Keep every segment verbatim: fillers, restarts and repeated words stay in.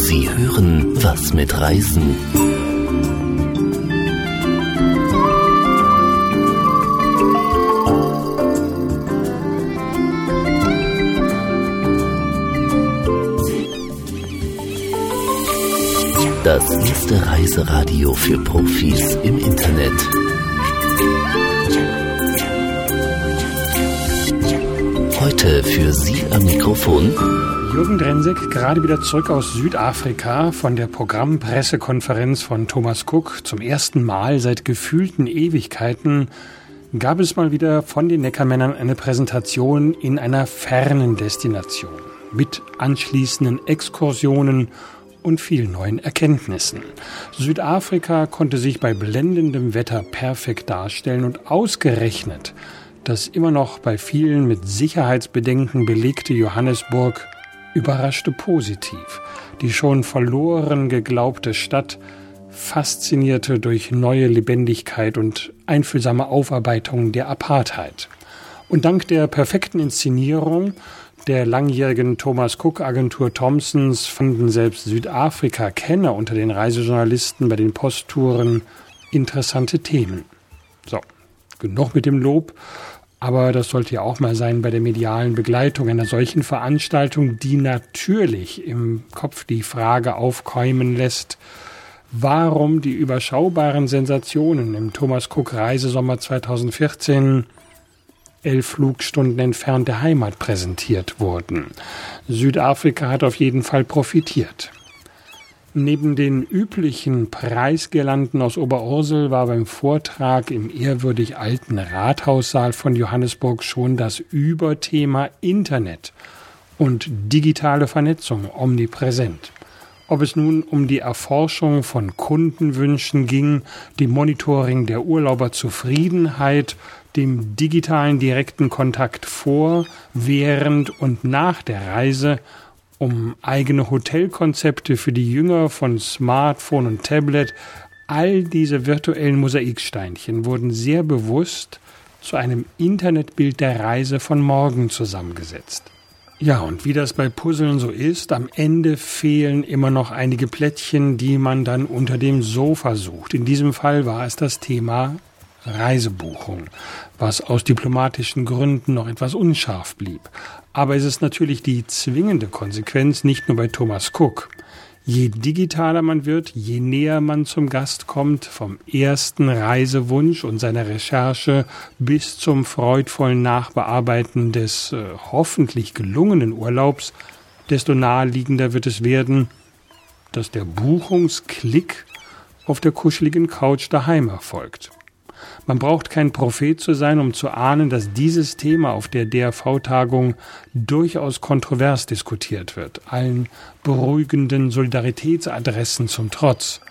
Sie hören was mit Reisen. Das erste Reiseradio für Profis im Internet. Heute für Sie am Mikrofon Jürgen Drensek, gerade wieder zurück aus Südafrika von der Programmpressekonferenz von Thomas Cook. Zum ersten Mal seit gefühlten Ewigkeiten gab es mal wieder von den Neckarmännern eine Präsentation in einer fernen Destination mit anschließenden Exkursionen und vielen neuen Erkenntnissen. Südafrika konnte sich bei blendendem Wetter perfekt darstellen und ausgerechnet das immer noch bei vielen mit Sicherheitsbedenken belegte Johannesburg überraschte positiv. Die schon verloren geglaubte Stadt faszinierte durch neue Lebendigkeit und einfühlsame Aufarbeitung der Apartheid. Und dank der perfekten Inszenierung der langjährigen Thomas Cook Agentur Thomsons fanden selbst Südafrika-Kenner unter den Reisejournalisten bei den Posttouren interessante Themen. So, genug mit dem Lob. Aber das sollte ja auch mal sein bei der medialen Begleitung einer solchen Veranstaltung, die natürlich im Kopf die Frage aufkeimen lässt, warum die überschaubaren Sensationen im Thomas Cook Reisesommer zweitausendvierzehn elf Flugstunden entfernt der Heimat präsentiert wurden. Südafrika hat auf jeden Fall profitiert. Neben den üblichen Preisgirlanden aus Oberursel war beim Vortrag im ehrwürdig alten Rathaussaal von Johannesburg schon das Überthema Internet und digitale Vernetzung omnipräsent. Ob es nun um die Erforschung von Kundenwünschen ging, dem Monitoring der Urlauberzufriedenheit, dem digitalen direkten Kontakt vor, während und nach der Reise, um eigene Hotelkonzepte für die Jünger von Smartphone und Tablet. All diese virtuellen Mosaiksteinchen wurden sehr bewusst zu einem Internetbild der Reise von morgen zusammengesetzt. Ja, und wie das bei Puzzeln so ist, am Ende fehlen immer noch einige Plättchen, die man dann unter dem Sofa sucht. In diesem Fall war es das Thema Reisebuchung, was aus diplomatischen Gründen noch etwas unscharf blieb. Aber es ist natürlich die zwingende Konsequenz, nicht nur bei Thomas Cook. Je digitaler man wird, je näher man zum Gast kommt, vom ersten Reisewunsch und seiner Recherche bis zum freudvollen Nachbearbeiten des äh, hoffentlich gelungenen Urlaubs, desto naheliegender wird es werden, dass der Buchungsklick auf der kuscheligen Couch daheim erfolgt. Man braucht kein Prophet zu sein, um zu ahnen, dass dieses Thema auf der D R V-Tagung durchaus kontrovers diskutiert wird, allen beruhigenden Solidaritätsadressen zum Trotz.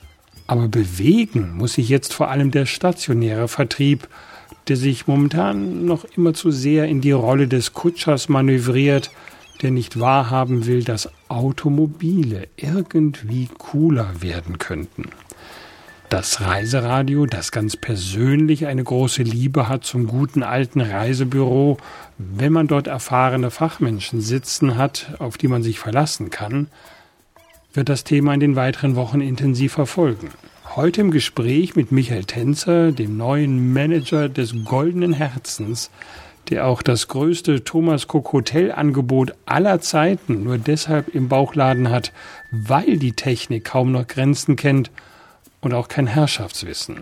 Aber bewegen muss sich jetzt vor allem der stationäre Vertrieb, der sich momentan noch immer zu sehr in die Rolle des Kutschers manövriert, der nicht wahrhaben will, dass Automobile irgendwie cooler werden könnten. Das Reiseradio, das ganz persönlich eine große Liebe hat zum guten alten Reisebüro, wenn man dort erfahrene Fachmenschen sitzen hat, auf die man sich verlassen kann, wird das Thema in den weiteren Wochen intensiv verfolgen. Heute im Gespräch mit Michael Tänzer, dem neuen Manager des Goldenen Herzens, der auch das größte Thomas Cook Hotelangebot aller Zeiten nur deshalb im Bauchladen hat, weil die Technik kaum noch Grenzen kennt und auch kein Herrschaftswissen.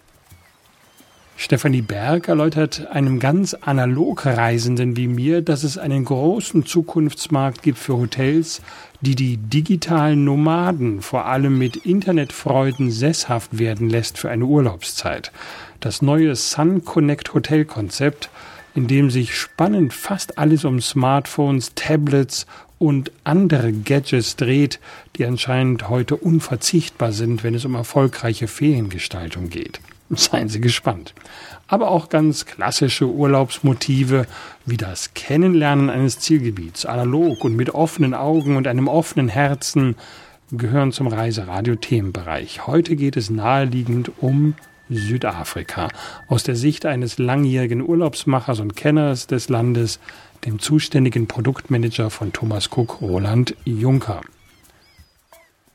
Stefanie Berg erläutert einem ganz analog Reisenden wie mir, dass es einen großen Zukunftsmarkt gibt für Hotels, die die digitalen Nomaden vor allem mit Internetfreuden sesshaft werden lässt für eine Urlaubszeit. Das neue Sun Connect Hotelkonzept, in dem sich spannend fast alles um Smartphones, Tablets und andere Gadgets dreht, die anscheinend heute unverzichtbar sind, wenn es um erfolgreiche Feriengestaltung geht. Seien Sie gespannt. Aber auch ganz klassische Urlaubsmotive wie das Kennenlernen eines Zielgebiets, analog und mit offenen Augen und einem offenen Herzen, gehören zum Reiseradio-Themenbereich. Heute geht es naheliegend um Südafrika. Aus der Sicht eines langjährigen Urlaubsmachers und Kenners des Landes, dem zuständigen Produktmanager von Thomas Cook, Roland Juncker.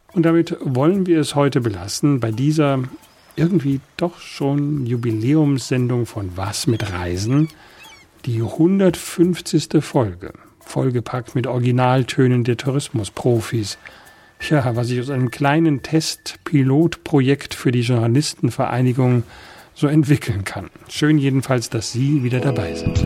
Und damit wollen wir es heute belassen bei dieser irgendwie doch schon Jubiläumssendung von Was mit Reisen, die hundertfünfzigste Folge, vollgepackt mit Originaltönen der Tourismusprofis. Ja, was sich aus einem kleinen Test-Pilotprojekt für die Journalistenvereinigung so entwickeln kann. Schön jedenfalls, dass Sie wieder dabei sind.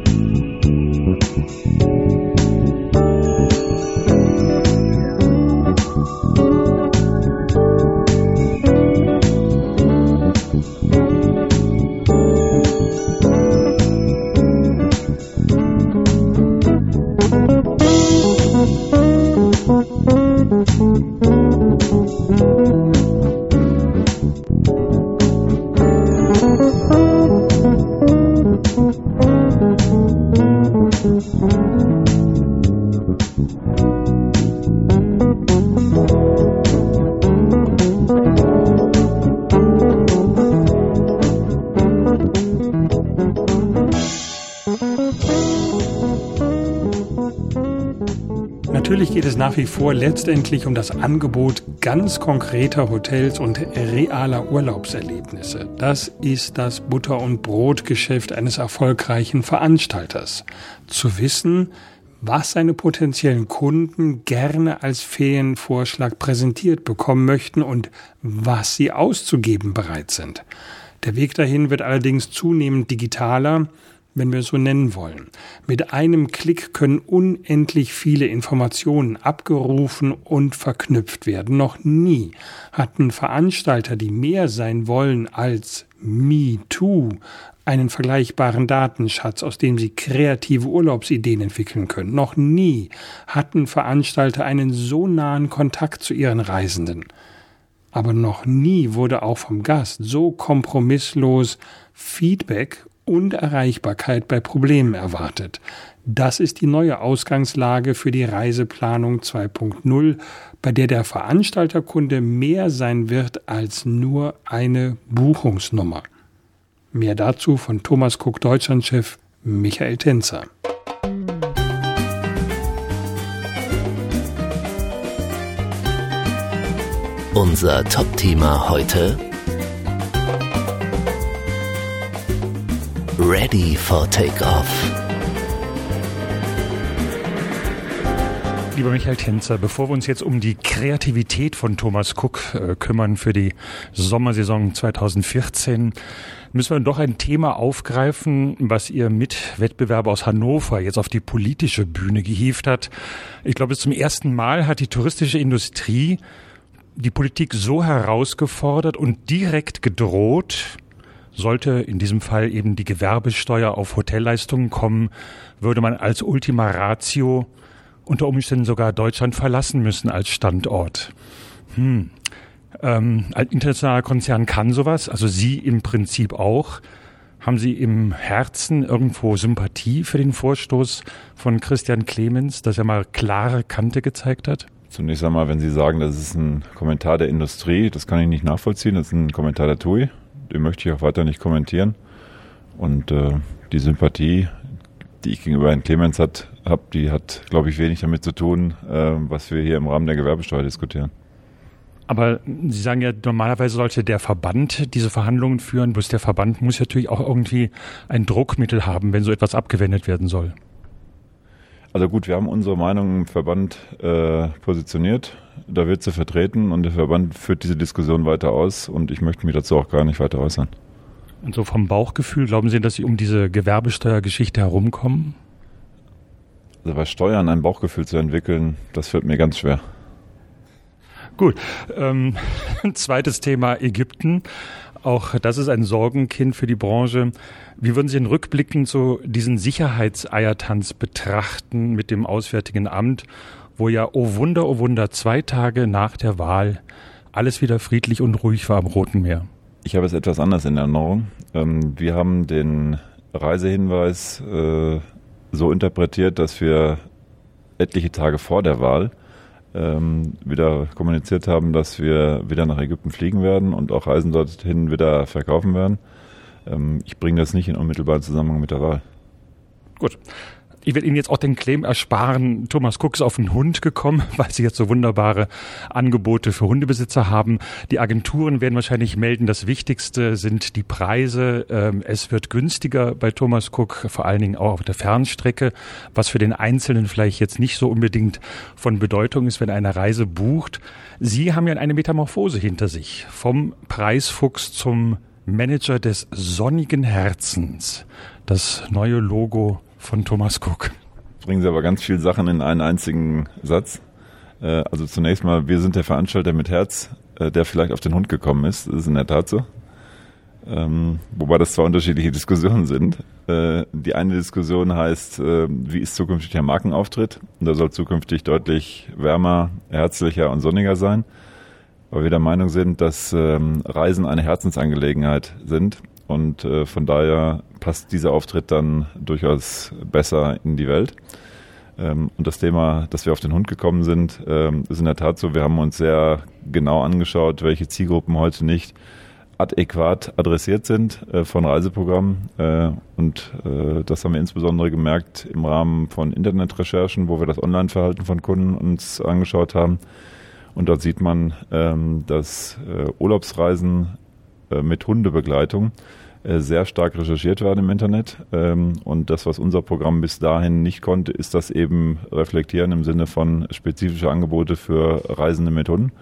Natürlich geht es nach wie vor letztendlich um das Angebot ganz konkreter Hotels und realer Urlaubserlebnisse. Das ist das Butter- und Brotgeschäft eines erfolgreichen Veranstalters. Zu wissen, was seine potenziellen Kunden gerne als Ferienvorschlag präsentiert bekommen möchten und was sie auszugeben bereit sind. Der Weg dahin wird allerdings zunehmend digitaler, wenn wir es so nennen wollen. Mit einem Klick können unendlich viele Informationen abgerufen und verknüpft werden. Noch nie hatten Veranstalter, die mehr sein wollen als Me Too, einen vergleichbaren Datenschatz, aus dem sie kreative Urlaubsideen entwickeln können. Noch nie hatten Veranstalter einen so nahen Kontakt zu ihren Reisenden. Aber noch nie wurde auch vom Gast so kompromisslos Feedback und Erreichbarkeit bei Problemen erwartet. Das ist die neue Ausgangslage für die Reiseplanung zwei Punkt null, bei der der Veranstalterkunde mehr sein wird als nur eine Buchungsnummer. Mehr dazu von Thomas Cook Deutschlandchef Michael Tenzer. Unser Top-Thema heute: Ready for Takeoff. Lieber Michael Tenzer, bevor wir uns jetzt um die Kreativität von Thomas Cook äh, kümmern für die Sommersaison zwanzig vierzehn, müssen wir doch ein Thema aufgreifen, was Ihr Mitwettbewerber aus Hannover jetzt auf die politische Bühne gehievt hat. Ich glaube, zum ersten Mal hat die touristische Industrie die Politik so herausgefordert und direkt gedroht, sollte in diesem Fall eben die Gewerbesteuer auf Hotelleistungen kommen, würde man als Ultima Ratio unter Umständen sogar Deutschland verlassen müssen als Standort. Hm. Ähm, ein internationaler Konzern kann sowas, also Sie im Prinzip auch. Haben Sie im Herzen irgendwo Sympathie für den Vorstoß von Christian Clemens, dass er mal klare Kante gezeigt hat? Zunächst einmal, wenn Sie sagen, das ist ein Kommentar der Industrie, das kann ich nicht nachvollziehen, das ist ein Kommentar der T U I. Den möchte ich auch weiter nicht kommentieren. Und äh, die Sympathie, die ich gegenüber Herrn Clemens habe, die hat, glaube ich, wenig damit zu tun, äh, was wir hier im Rahmen der Gewerbesteuer diskutieren. Aber Sie sagen ja, normalerweise sollte der Verband diese Verhandlungen führen, bloß der Verband muss natürlich auch irgendwie ein Druckmittel haben, wenn so etwas abgewendet werden soll. Also gut, wir haben unsere Meinung im Verband äh, positioniert, da wird sie vertreten und der Verband führt diese Diskussion weiter aus und ich möchte mich dazu auch gar nicht weiter äußern. Und so vom Bauchgefühl, glauben Sie, dass Sie um diese Gewerbesteuergeschichte herumkommen? Also bei Steuern ein Bauchgefühl zu entwickeln, das fällt mir ganz schwer. Gut, ähm, zweites Thema Ägypten. Auch das ist ein Sorgenkind für die Branche. Wie würden Sie denn rückblickend so diesen Sicherheitseiertanz betrachten mit dem Auswärtigen Amt, wo ja, oh Wunder, oh Wunder, zwei Tage nach der Wahl alles wieder friedlich und ruhig war am Roten Meer? Ich habe es etwas anders in Erinnerung. Wir haben den Reisehinweis so interpretiert, dass wir etliche Tage vor der Wahl ähm, wieder kommuniziert haben, dass wir wieder nach Ägypten fliegen werden und auch Reisen dorthin wieder verkaufen werden. Ähm, ich bringe das nicht in unmittelbaren Zusammenhang mit der Wahl. Gut. Ich werde Ihnen jetzt auch den Claim ersparen, Thomas Cook ist auf den Hund gekommen, weil Sie jetzt so wunderbare Angebote für Hundebesitzer haben. Die Agenturen werden wahrscheinlich melden, das Wichtigste sind die Preise. Es wird günstiger bei Thomas Cook, vor allen Dingen auch auf der Fernstrecke, was für den Einzelnen vielleicht jetzt nicht so unbedingt von Bedeutung ist, wenn er eine Reise bucht. Sie haben ja eine Metamorphose hinter sich, vom Preisfuchs zum Manager des sonnigen Herzens, das neue Logo von Thomas Cook. Bringen Sie aber ganz viele Sachen in einen einzigen Satz. Also zunächst mal, wir sind der Veranstalter mit Herz, der vielleicht auf den Hund gekommen ist. Das ist in der Tat so. Ähm, wobei das zwei unterschiedliche Diskussionen sind. Äh, die eine Diskussion heißt, äh, wie ist zukünftig der Markenauftritt? Und da soll zukünftig deutlich wärmer, herzlicher und sonniger sein. Weil wir der Meinung sind, dass ähm, Reisen eine Herzensangelegenheit sind. Und äh, von daher passt dieser Auftritt dann durchaus besser in die Welt. Ähm, und das Thema, dass wir auf den Hund gekommen sind, ähm, ist in der Tat so. Wir haben uns sehr genau angeschaut, welche Zielgruppen heute nicht adäquat adressiert sind äh, von Reiseprogrammen. Äh, und äh, das haben wir insbesondere gemerkt im Rahmen von Internetrecherchen, wo wir das Online-Verhalten von Kunden uns angeschaut haben. Und dort sieht man, ähm, dass äh, Urlaubsreisen äh, mit Hundebegleitung sehr stark recherchiert werden im Internet. Und das, was unser Programm bis dahin nicht konnte, ist das eben reflektieren im Sinne von spezifische Angebote für Reisende mit Hunden.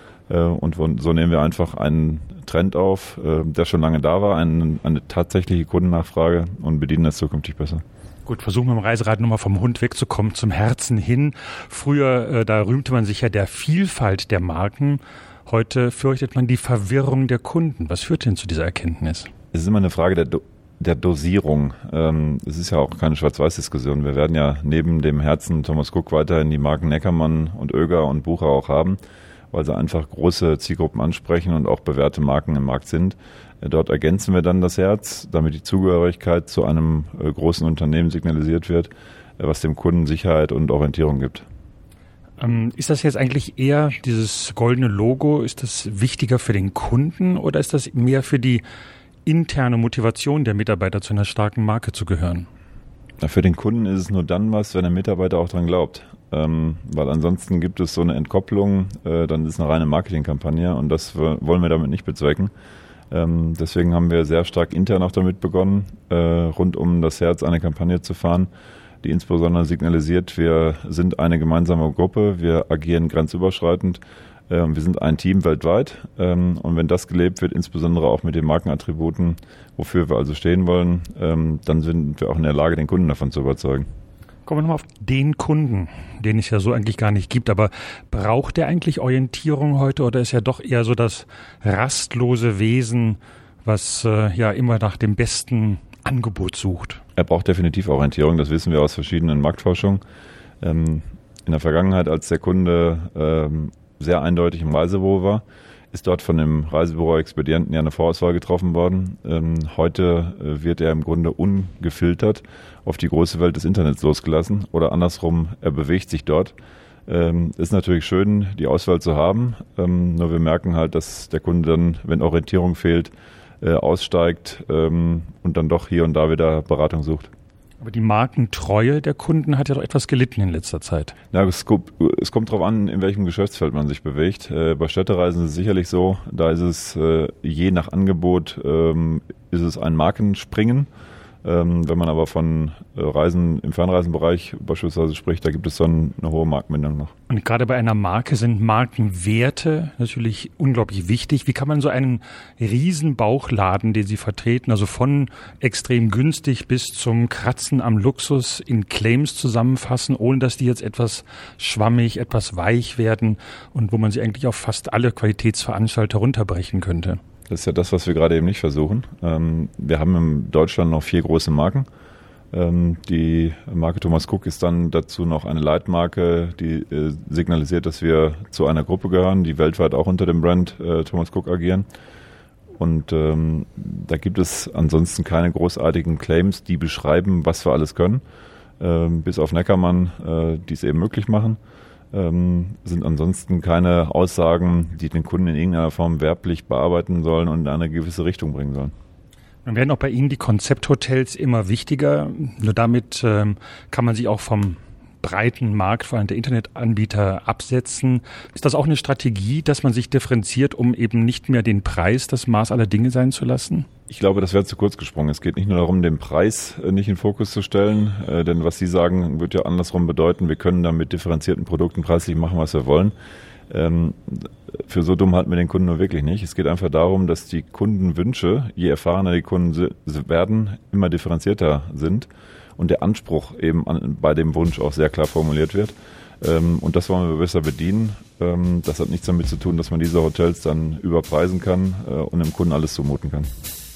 Und so nehmen wir einfach einen Trend auf, der schon lange da war, eine, eine tatsächliche Kundennachfrage und bedienen das zukünftig besser. Gut, versuchen wir im Reiserad nochmal vom Hund wegzukommen, zum Herzen hin. Früher, da rühmte man sich ja der Vielfalt der Marken. Heute fürchtet man die Verwirrung der Kunden. Was führt denn zu dieser Erkenntnis? Es ist immer eine Frage der, Do- der Dosierung. Ähm, es ist ja auch keine Schwarz-Weiß-Diskussion. Wir werden ja neben dem Herzen Thomas Cook weiterhin die Marken Neckermann und Oeger und Bucher auch haben, weil sie einfach große Zielgruppen ansprechen und auch bewährte Marken im Markt sind. Äh, dort ergänzen wir dann das Herz, damit die Zugehörigkeit zu einem äh, großen Unternehmen signalisiert wird, äh, was dem Kunden Sicherheit und Orientierung gibt. Ähm, ist das jetzt eigentlich eher dieses goldene Logo, ist das wichtiger für den Kunden oder ist das mehr für die interne Motivation der Mitarbeiter, zu einer starken Marke zu gehören? Ja, für den Kunden ist es nur dann was, wenn der Mitarbeiter auch dran glaubt. Ähm, weil ansonsten gibt es so eine Entkopplung, äh, dann ist es eine reine Marketingkampagne und das w- wollen wir damit nicht bezwecken. Ähm, deswegen haben wir sehr stark intern auch damit begonnen, äh, rund um das Herz eine Kampagne zu fahren, die insbesondere signalisiert, wir sind eine gemeinsame Gruppe, wir agieren grenzüberschreitend. Wir sind ein Team weltweit und wenn das gelebt wird, insbesondere auch mit den Markenattributen, wofür wir also stehen wollen, dann sind wir auch in der Lage, den Kunden davon zu überzeugen. Kommen wir nochmal auf den Kunden, den es ja so eigentlich gar nicht gibt, aber braucht der eigentlich Orientierung heute oder ist er doch eher so das rastlose Wesen, was äh, ja immer nach dem besten Angebot sucht? Er braucht definitiv Orientierung, das wissen wir aus verschiedenen Marktforschungen. In der Vergangenheit, als der Kunde sehr eindeutig im Reisebüro war, ist dort von dem Reisebüro-Expedienten ja eine Vorauswahl getroffen worden. Ähm, heute äh, wird er im Grunde ungefiltert auf die große Welt des Internets losgelassen oder andersrum, er bewegt sich dort. Ähm, ist natürlich schön, die Auswahl zu haben, ähm, nur wir merken halt, dass der Kunde dann, wenn Orientierung fehlt, äh, aussteigt ähm, und dann doch hier und da wieder Beratung sucht. Aber die Markentreue der Kunden hat ja doch etwas gelitten in letzter Zeit. Ja, es, es kommt darauf an, in welchem Geschäftsfeld man sich bewegt. Äh, bei Städtereisen ist es sicherlich so, da ist es äh, je nach Angebot ähm, ist es ein Markenspringen. Ähm, wenn man aber von äh, Reisen im Fernreisenbereich beispielsweise spricht, da gibt es dann eine hohe Marktbindung noch. Und gerade bei einer Marke sind Markenwerte natürlich unglaublich wichtig. Wie kann man so einen Riesenbauchladen, den Sie vertreten, also von extrem günstig bis zum Kratzen am Luxus in Claims zusammenfassen, ohne dass die jetzt etwas schwammig, etwas weich werden und wo man sie eigentlich auf fast alle Qualitätsveranstalter runterbrechen könnte? Das ist ja das, was wir gerade eben nicht versuchen. Wir haben in Deutschland noch vier große Marken. Die Marke Thomas Cook ist dann dazu noch eine Leitmarke, die signalisiert, dass wir zu einer Gruppe gehören, die weltweit auch unter dem Brand Thomas Cook agieren. Und da gibt es ansonsten keine großartigen Claims, die beschreiben, was wir alles können. Bis auf Neckermann, die es eben möglich machen. Ähm, sind ansonsten keine Aussagen, die den Kunden in irgendeiner Form werblich bearbeiten sollen und in eine gewisse Richtung bringen sollen. Dann werden auch bei Ihnen die Konzepthotels immer wichtiger. Nur damit ähm, kann man sich auch vom breiten Markt, vor allem der Internetanbieter, absetzen. Ist das auch eine Strategie, dass man sich differenziert, um eben nicht mehr den Preis das Maß aller Dinge sein zu lassen? Ich glaube, das wäre zu kurz gesprungen. Es geht nicht nur darum, den Preis nicht in den Fokus zu stellen, äh, denn was Sie sagen, wird ja andersrum bedeuten, wir können dann mit differenzierten Produkten preislich machen, was wir wollen. Ähm, für so dumm halten wir den Kunden nur wirklich nicht. Es geht einfach darum, dass die Kundenwünsche, je erfahrener die Kunden werden, immer differenzierter sind und der Anspruch eben an, bei dem Wunsch auch sehr klar formuliert wird. Ähm, und das wollen wir besser bedienen. Ähm, das hat nichts damit zu tun, dass man diese Hotels dann überpreisen kann äh, und dem Kunden alles zumuten kann.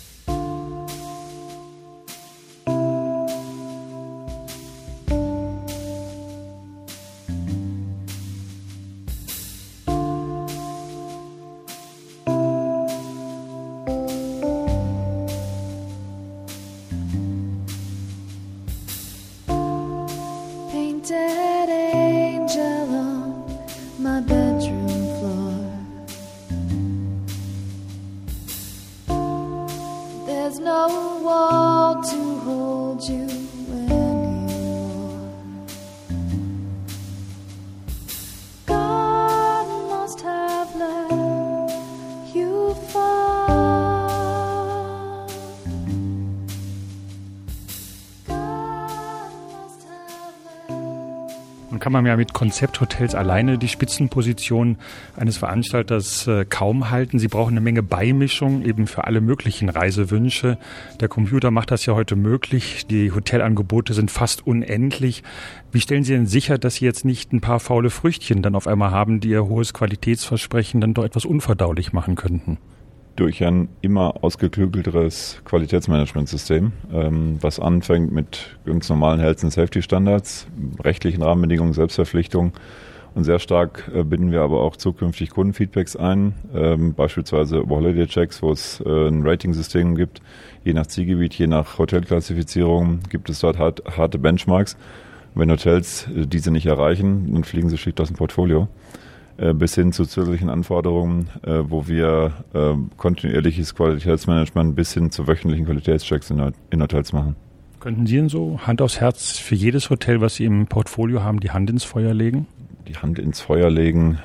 Kann man ja mit Konzepthotels alleine die Spitzenposition eines Veranstalters äh, kaum halten. Sie brauchen eine Menge Beimischung eben für alle möglichen Reisewünsche. Der Computer macht das ja heute möglich. Die Hotelangebote sind fast unendlich. Wie stellen Sie denn sicher, dass Sie jetzt nicht ein paar faule Früchtchen dann auf einmal haben, die Ihr hohes Qualitätsversprechen dann doch etwas unverdaulich machen könnten? Durch ein immer ausgeklügelteres Qualitätsmanagementsystem, ähm, was anfängt mit ganz normalen Health and Safety Standards, rechtlichen Rahmenbedingungen, Selbstverpflichtungen und sehr stark äh, binden wir aber auch zukünftig Kundenfeedbacks ein, ähm, beispielsweise über Holiday Checks, wo es äh, ein Ratingsystem gibt, je nach Zielgebiet, je nach Hotelklassifizierung gibt es dort hart, harte Benchmarks. Wenn Hotels äh, diese nicht erreichen, dann fliegen sie schlicht aus dem Portfolio. Bis hin zu zusätzlichen Anforderungen, wo wir kontinuierliches Qualitätsmanagement bis hin zu wöchentlichen Qualitätschecks in Hotels machen. Könnten Sie denn so Hand aufs Herz für jedes Hotel, was Sie im Portfolio haben, die Hand ins Feuer legen? Die Hand ins Feuer legen.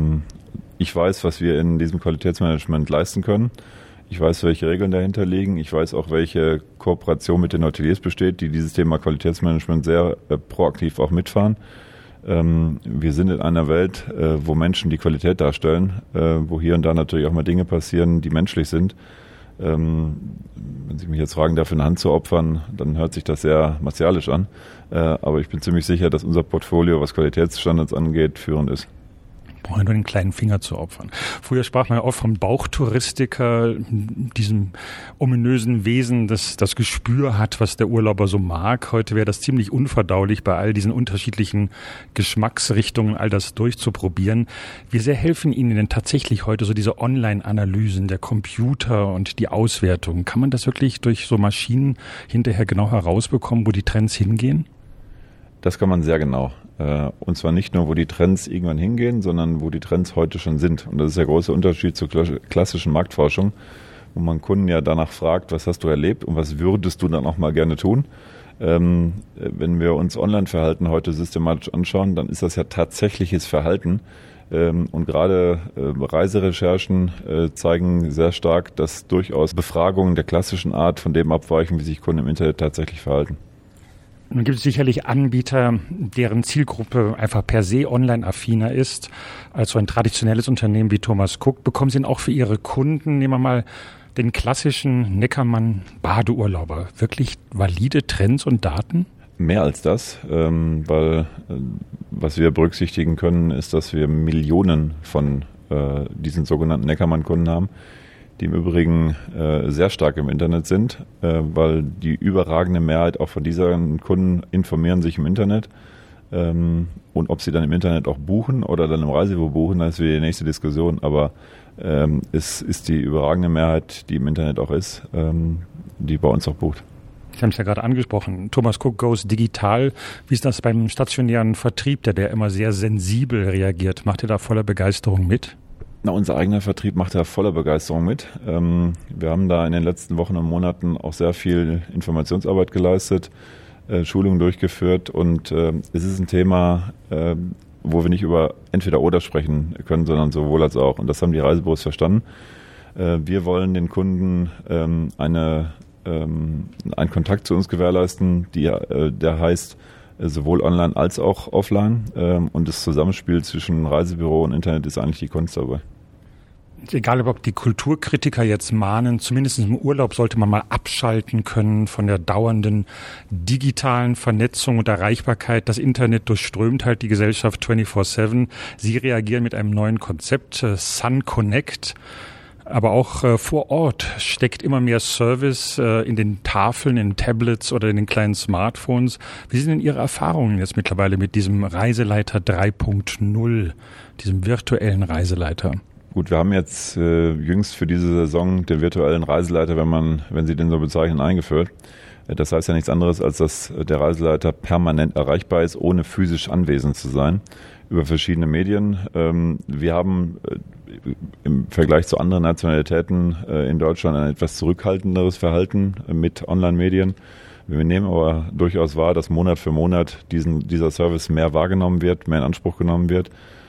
Ich weiß, was wir in diesem Qualitätsmanagement leisten können. Ich weiß, welche Regeln dahinter liegen. Ich weiß auch, welche Kooperation mit den Hoteliers besteht, die dieses Thema Qualitätsmanagement sehr proaktiv auch mitfahren. Wir sind in einer Welt, wo Menschen die Qualität darstellen, wo hier und da natürlich auch mal Dinge passieren, die menschlich sind. Wenn Sie mich jetzt fragen, dafür eine Hand zu opfern, dann hört sich das sehr martialisch an. Aber ich bin ziemlich sicher, dass unser Portfolio, was Qualitätsstandards angeht, führend ist. Brauchen wir nur den kleinen Finger zu opfern. Früher sprach man ja oft vom Bauchtouristiker, diesem ominösen Wesen, das das Gespür hat, was der Urlauber so mag. Heute wäre das ziemlich unverdaulich, bei all diesen unterschiedlichen Geschmacksrichtungen all das durchzuprobieren. Wie sehr helfen Ihnen denn tatsächlich heute so diese Online-Analysen, der Computer und die Auswertung? Kann man das wirklich durch so Maschinen hinterher genau herausbekommen, wo die Trends hingehen? Das kann man sehr genau. Und zwar nicht nur, wo die Trends irgendwann hingehen, sondern wo die Trends heute schon sind. Und das ist der große Unterschied zur klassischen Marktforschung, wo man Kunden ja danach fragt, was hast du erlebt und was würdest du dann auch mal gerne tun. Ähm, wenn wir uns Online-Verhalten heute systematisch anschauen, dann ist das ja tatsächliches Verhalten. Ähm, und gerade äh, Reiserecherchen äh, zeigen sehr stark, dass durchaus Befragungen der klassischen Art von dem abweichen, wie sich Kunden im Internet tatsächlich verhalten. Nun gibt es sicherlich Anbieter, deren Zielgruppe einfach per se online-affiner ist als so ein traditionelles Unternehmen wie Thomas Cook. Bekommen Sie denn auch für Ihre Kunden, nehmen wir mal den klassischen Neckermann-Badeurlauber, wirklich valide Trends und Daten? Mehr als das, ähm, weil äh, was wir berücksichtigen können, ist, dass wir Millionen von äh, diesen sogenannten Neckermann-Kunden haben, die im Übrigen äh, sehr stark im Internet sind, äh, weil die überragende Mehrheit auch von diesen Kunden informieren sich im Internet. Ähm, und ob sie dann im Internet auch buchen oder dann im Reisebüro buchen, das ist wieder die nächste Diskussion. Aber ähm, es ist die überragende Mehrheit, die im Internet auch ist, ähm, die bei uns auch bucht. Sie haben es ja gerade angesprochen, Thomas Cook goes digital. Wie ist das beim stationären Vertrieb, der, der immer sehr sensibel reagiert? Macht ihr da voller Begeisterung mit? Na, unser eigener Vertrieb macht da voller Begeisterung mit. Ähm, wir haben da in den letzten Wochen und Monaten auch sehr viel Informationsarbeit geleistet, äh, Schulungen durchgeführt und äh, es ist ein Thema, äh, wo wir nicht über entweder oder sprechen können, sondern sowohl als auch. Und das haben die Reisebüros verstanden. Äh, wir wollen den Kunden ähm, eine, ähm, einen Kontakt zu uns gewährleisten, die, äh, der heißt äh, sowohl online als auch offline. Ähm, und das Zusammenspiel zwischen Reisebüro und Internet ist eigentlich die Kunst dabei. Egal, ob die Kulturkritiker jetzt mahnen, zumindest im Urlaub sollte man mal abschalten können von der dauernden digitalen Vernetzung und Erreichbarkeit. Das Internet durchströmt halt die Gesellschaft vierundzwanzig sieben. Sie reagieren mit einem neuen Konzept, Sun Connect. Aber auch äh, vor Ort steckt immer mehr Service äh, in den Tafeln, in Tablets oder in den kleinen Smartphones. Wie sind denn Ihre Erfahrungen jetzt mittlerweile mit diesem Reiseleiter drei Punkt null, diesem virtuellen Reiseleiter? Gut, wir haben jetzt äh, jüngst für diese Saison den virtuellen Reiseleiter, wenn man, wenn Sie den so bezeichnen, eingeführt. Das heißt ja nichts anderes, als dass der Reiseleiter permanent erreichbar ist, ohne physisch anwesend zu sein, über verschiedene Medien. Ähm, wir haben äh, im Vergleich zu anderen Nationalitäten äh, in Deutschland ein etwas zurückhaltenderes Verhalten äh, mit Online-Medien. Wir nehmen aber durchaus wahr, dass Monat für Monat diesen, dieser Service mehr wahrgenommen wird, mehr in Anspruch genommen wird.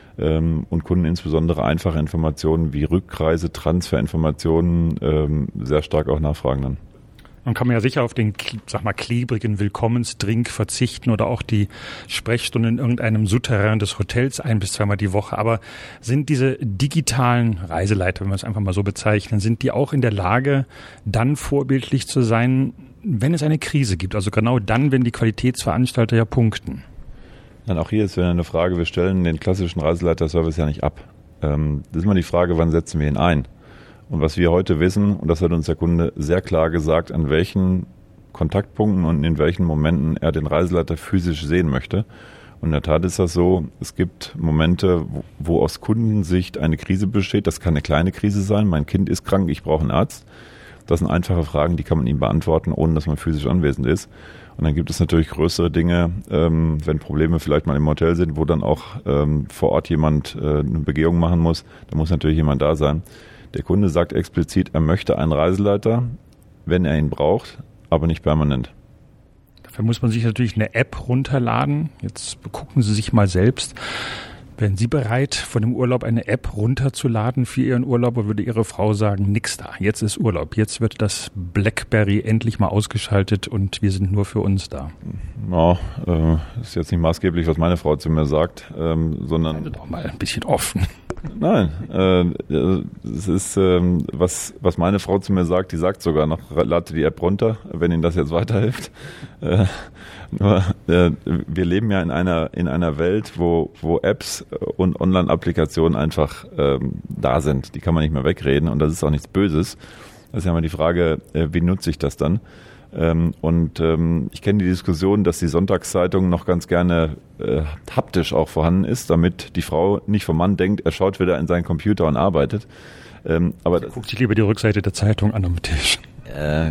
Und Kunden insbesondere einfache Informationen wie Rückreise, Transferinformationen ähm, sehr stark auch nachfragen dann. Man kann ja sicher auf den, sag mal, klebrigen Willkommensdrink verzichten oder auch die Sprechstunde in irgendeinem Souterrain des Hotels ein- bis zweimal die Woche. Aber sind diese digitalen Reiseleiter, wenn wir es einfach mal so bezeichnen, sind die auch in der Lage, dann vorbildlich zu sein, wenn es eine Krise gibt? Also genau dann, wenn die Qualitätsveranstalter ja punkten. Dann auch hier ist wieder eine Frage, wir stellen den klassischen Reiseleiter-Service ja nicht ab. Ähm, das ist immer die Frage, wann setzen wir ihn ein? Und was wir heute wissen, und das hat uns der Kunde sehr klar gesagt, an welchen Kontaktpunkten und in welchen Momenten er den Reiseleiter physisch sehen möchte. Und in der Tat ist das so, es gibt Momente, wo, wo aus Kundensicht eine Krise besteht. Das kann eine kleine Krise sein, mein Kind ist krank, ich brauche einen Arzt. Das sind einfache Fragen, die kann man ihm beantworten, ohne dass man physisch anwesend ist. Und dann gibt es natürlich größere Dinge, ähm, wenn Probleme vielleicht mal im Hotel sind, wo dann auch ähm, vor Ort jemand äh, eine Begehung machen muss. Da muss natürlich jemand da sein. Der Kunde sagt explizit, er möchte einen Reiseleiter, wenn er ihn braucht, aber nicht permanent. Dafür muss man sich natürlich eine App runterladen. Jetzt gucken Sie sich mal selbst. Wären Sie bereit, von dem Urlaub eine App runterzuladen für Ihren Urlaub, oder würde Ihre Frau sagen, nix da, jetzt ist Urlaub, jetzt wird das BlackBerry endlich mal ausgeschaltet und wir sind nur für uns da? Ja, äh, ist jetzt nicht maßgeblich, was meine Frau zu mir sagt, ähm, sondern... Also doch mal ein bisschen offen. Nein, äh, es ist, äh, was, was meine Frau zu mir sagt, die sagt sogar noch, lade die App runter, wenn Ihnen das jetzt weiterhilft. Äh, nur, äh, wir leben ja in einer, in einer Welt, wo, wo Apps und Online-Applikationen einfach ähm, da sind. Die kann man nicht mehr wegreden und das ist auch nichts Böses. Das ist ja immer die Frage, äh, wie nutze ich das dann? Ähm, und ähm, ich kenne die Diskussion, dass die Sonntagszeitung noch ganz gerne äh, haptisch auch vorhanden ist, damit die Frau nicht vom Mann denkt, er schaut wieder in seinen Computer und arbeitet. Ähm, aber guckt sich lieber die Rückseite der Zeitung an am Tisch. Äh,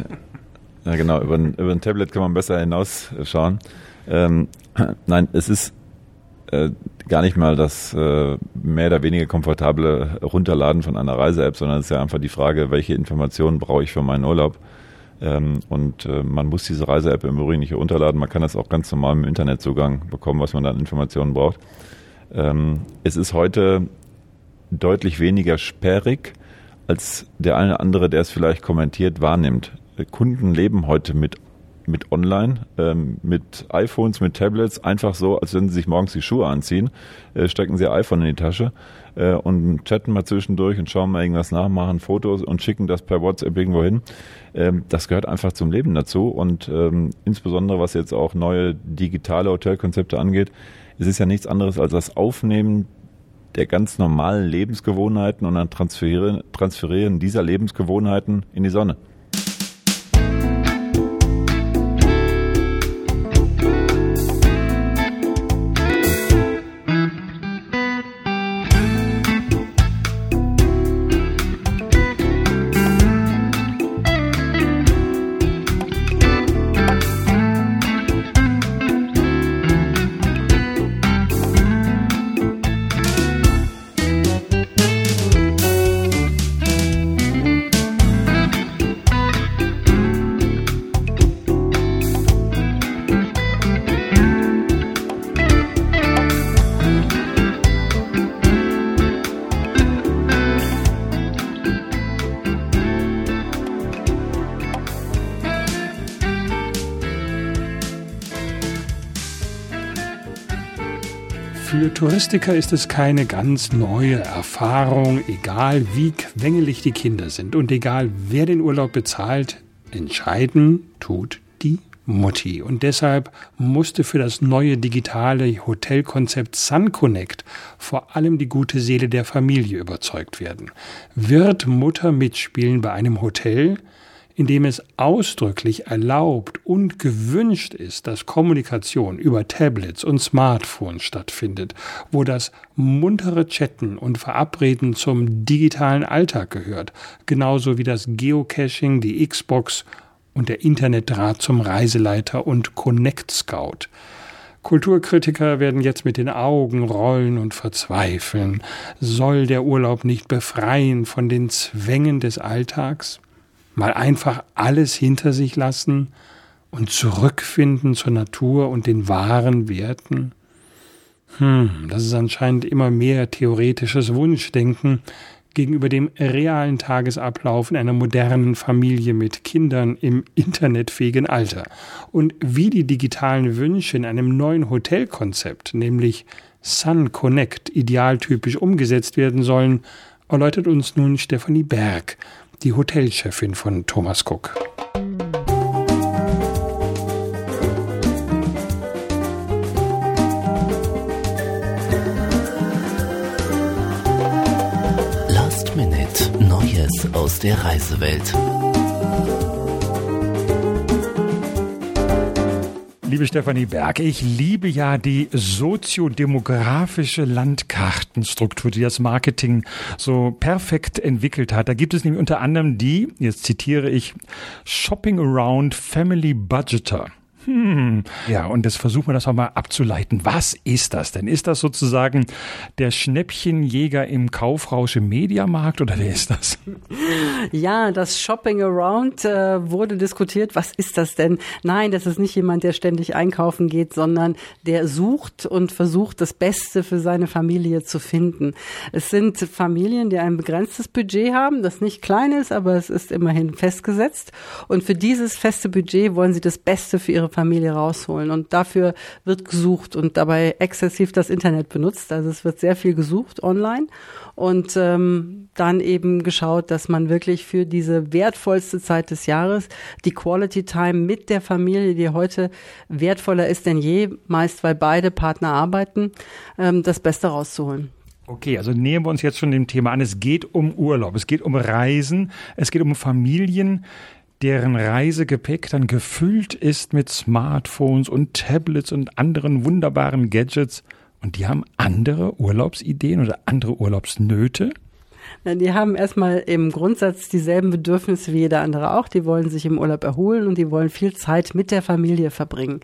ja genau, über ein, über ein Tablet kann man besser hinausschauen. Ähm, nein, es ist äh, gar nicht mal das äh, mehr oder weniger komfortable Runterladen von einer Reise-App, sondern es ist ja einfach die Frage, welche Informationen brauche ich für meinen Urlaub. Ähm, und äh, man muss diese Reise-App im Übrigen nicht herunterladen, man kann das auch ganz normal im Internetzugang bekommen, was man da an Informationen braucht. Ähm, es ist heute deutlich weniger sperrig, als der eine oder andere, der es vielleicht kommentiert, wahrnimmt. Kunden leben heute mit mit Online, ähm, mit iPhones, mit Tablets, einfach so, als wenn sie sich morgens die Schuhe anziehen, äh, stecken sie ihr iPhone in die Tasche äh, und chatten mal zwischendurch und schauen mal irgendwas nach, machen Fotos und schicken das per WhatsApp irgendwo hin. Ähm, das gehört einfach zum Leben dazu und ähm, insbesondere, was jetzt auch neue digitale Hotelkonzepte angeht, es ist ja nichts anderes als das Aufnehmen der ganz normalen Lebensgewohnheiten und dann transferieren, transferieren dieser Lebensgewohnheiten in die Sonne. Für Touristiker ist es keine ganz neue Erfahrung, egal wie quengelig die Kinder sind und egal wer den Urlaub bezahlt, entscheiden tut die Mutti. Und deshalb musste für das neue digitale Hotelkonzept Sun Connect vor allem die gute Seele der Familie überzeugt werden. Wird Mutter mitspielen bei einem Hotel, in dem es ausdrücklich erlaubt und gewünscht ist, dass Kommunikation über Tablets und Smartphones stattfindet, wo das muntere Chatten und Verabreden zum digitalen Alltag gehört, genauso wie das Geocaching, die Xbox und der Internetdraht zum Reiseleiter und Connect Scout. Kulturkritiker werden jetzt mit den Augen rollen und verzweifeln. Soll der Urlaub nicht befreien von den Zwängen des Alltags? Mal einfach alles hinter sich lassen und zurückfinden zur Natur und den wahren Werten? Hm, das ist anscheinend immer mehr theoretisches Wunschdenken gegenüber dem realen Tagesablauf in einer modernen Familie mit Kindern im internetfähigen Alter. Und wie die digitalen Wünsche in einem neuen Hotelkonzept, nämlich Sun Connect, idealtypisch umgesetzt werden sollen, erläutert uns nun Stefanie Berg, die Hotelchefin von Thomas Cook. Last Minute Neues aus der Reisewelt. Liebe Stefanie Berg, ich liebe ja die soziodemografische Landkartenstruktur, die das Marketing so perfekt entwickelt hat. Da gibt es nämlich unter anderem die, jetzt zitiere ich, Shopping Around Family Budgeter. Hm. Ja, und jetzt versuchen wir das auch mal abzuleiten. Was ist das denn? Ist das sozusagen der Schnäppchenjäger im Kaufrausch im Mediamarkt oder wer ist das? Ja, das Shopping Around äh, wurde diskutiert. Was ist das denn? Nein, das ist nicht jemand, der ständig einkaufen geht, sondern der sucht und versucht, das Beste für seine Familie zu finden. Es sind Familien, die ein begrenztes Budget haben, das nicht klein ist, aber es ist immerhin festgesetzt. Und für dieses feste Budget wollen sie das Beste für ihre Familie rausholen. Und dafür wird gesucht und dabei exzessiv das Internet benutzt. Also es wird sehr viel gesucht online und ähm, dann eben geschaut, dass man wirklich für diese wertvollste Zeit des Jahres die Quality Time mit der Familie, die heute wertvoller ist denn je, meist weil beide Partner arbeiten, ähm, das Beste rauszuholen. Okay, also nähern wir uns jetzt schon dem Thema an. Es geht um Urlaub, es geht um Reisen, es geht um Familien, deren Reisegepäck dann gefüllt ist mit Smartphones und Tablets und anderen wunderbaren Gadgets. Und die haben andere Urlaubsideen oder andere Urlaubsnöte? Die haben erstmal im Grundsatz dieselben Bedürfnisse wie jeder andere auch. Die wollen sich im Urlaub erholen und die wollen viel Zeit mit der Familie verbringen.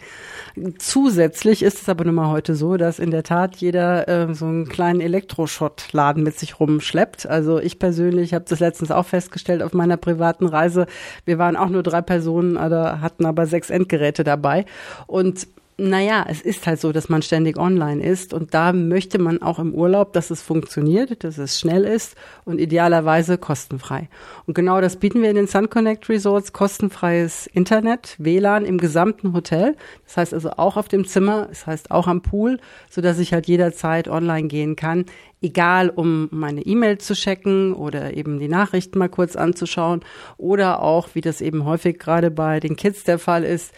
Zusätzlich ist es aber nun mal heute so, dass in der Tat jeder äh, so einen kleinen Elektroschottladen mit sich rumschleppt. Also ich persönlich habe das letztens auch festgestellt auf meiner privaten Reise. Wir waren auch nur drei Personen, aber hatten aber sechs Endgeräte dabei. Und naja, es ist halt so, dass man ständig online ist und da möchte man auch im Urlaub, dass es funktioniert, dass es schnell ist und idealerweise kostenfrei. Und genau das bieten wir in den Sun Connect Resorts, kostenfreies Internet, W L A N im gesamten Hotel. Das heißt also auch auf dem Zimmer, das heißt auch am Pool, sodass ich halt jederzeit online gehen kann, egal um meine E-Mail zu checken oder eben die Nachrichten mal kurz anzuschauen oder auch, wie das eben häufig gerade bei den Kids der Fall ist,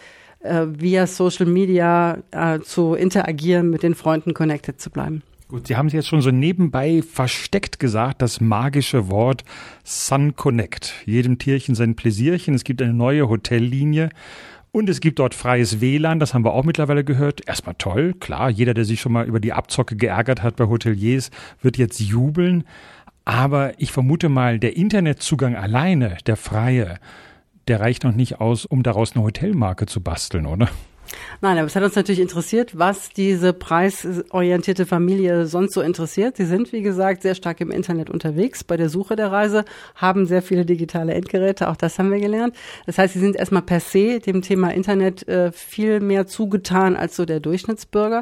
via Social Media äh, zu interagieren, mit den Freunden connected zu bleiben. Gut, Sie haben es jetzt schon so nebenbei versteckt gesagt, das magische Wort Sun Connect. Jedem Tierchen sein Pläsierchen. Es gibt eine neue Hotellinie und es gibt dort freies W L A N. Das haben wir auch mittlerweile gehört. Erstmal toll, klar. Jeder, der sich schon mal über die Abzocke geärgert hat bei Hoteliers, wird jetzt jubeln. Aber ich vermute mal, der Internetzugang alleine, der freie, der reicht noch nicht aus, um daraus eine Hotelmarke zu basteln, oder? Nein, aber es hat uns natürlich interessiert, was diese preisorientierte Familie sonst so interessiert. Sie sind, wie gesagt, sehr stark im Internet unterwegs bei der Suche der Reise, haben sehr viele digitale Endgeräte, auch das haben wir gelernt. Das heißt, sie sind erstmal per se dem Thema Internet äh, viel mehr zugetan als so der Durchschnittsbürger.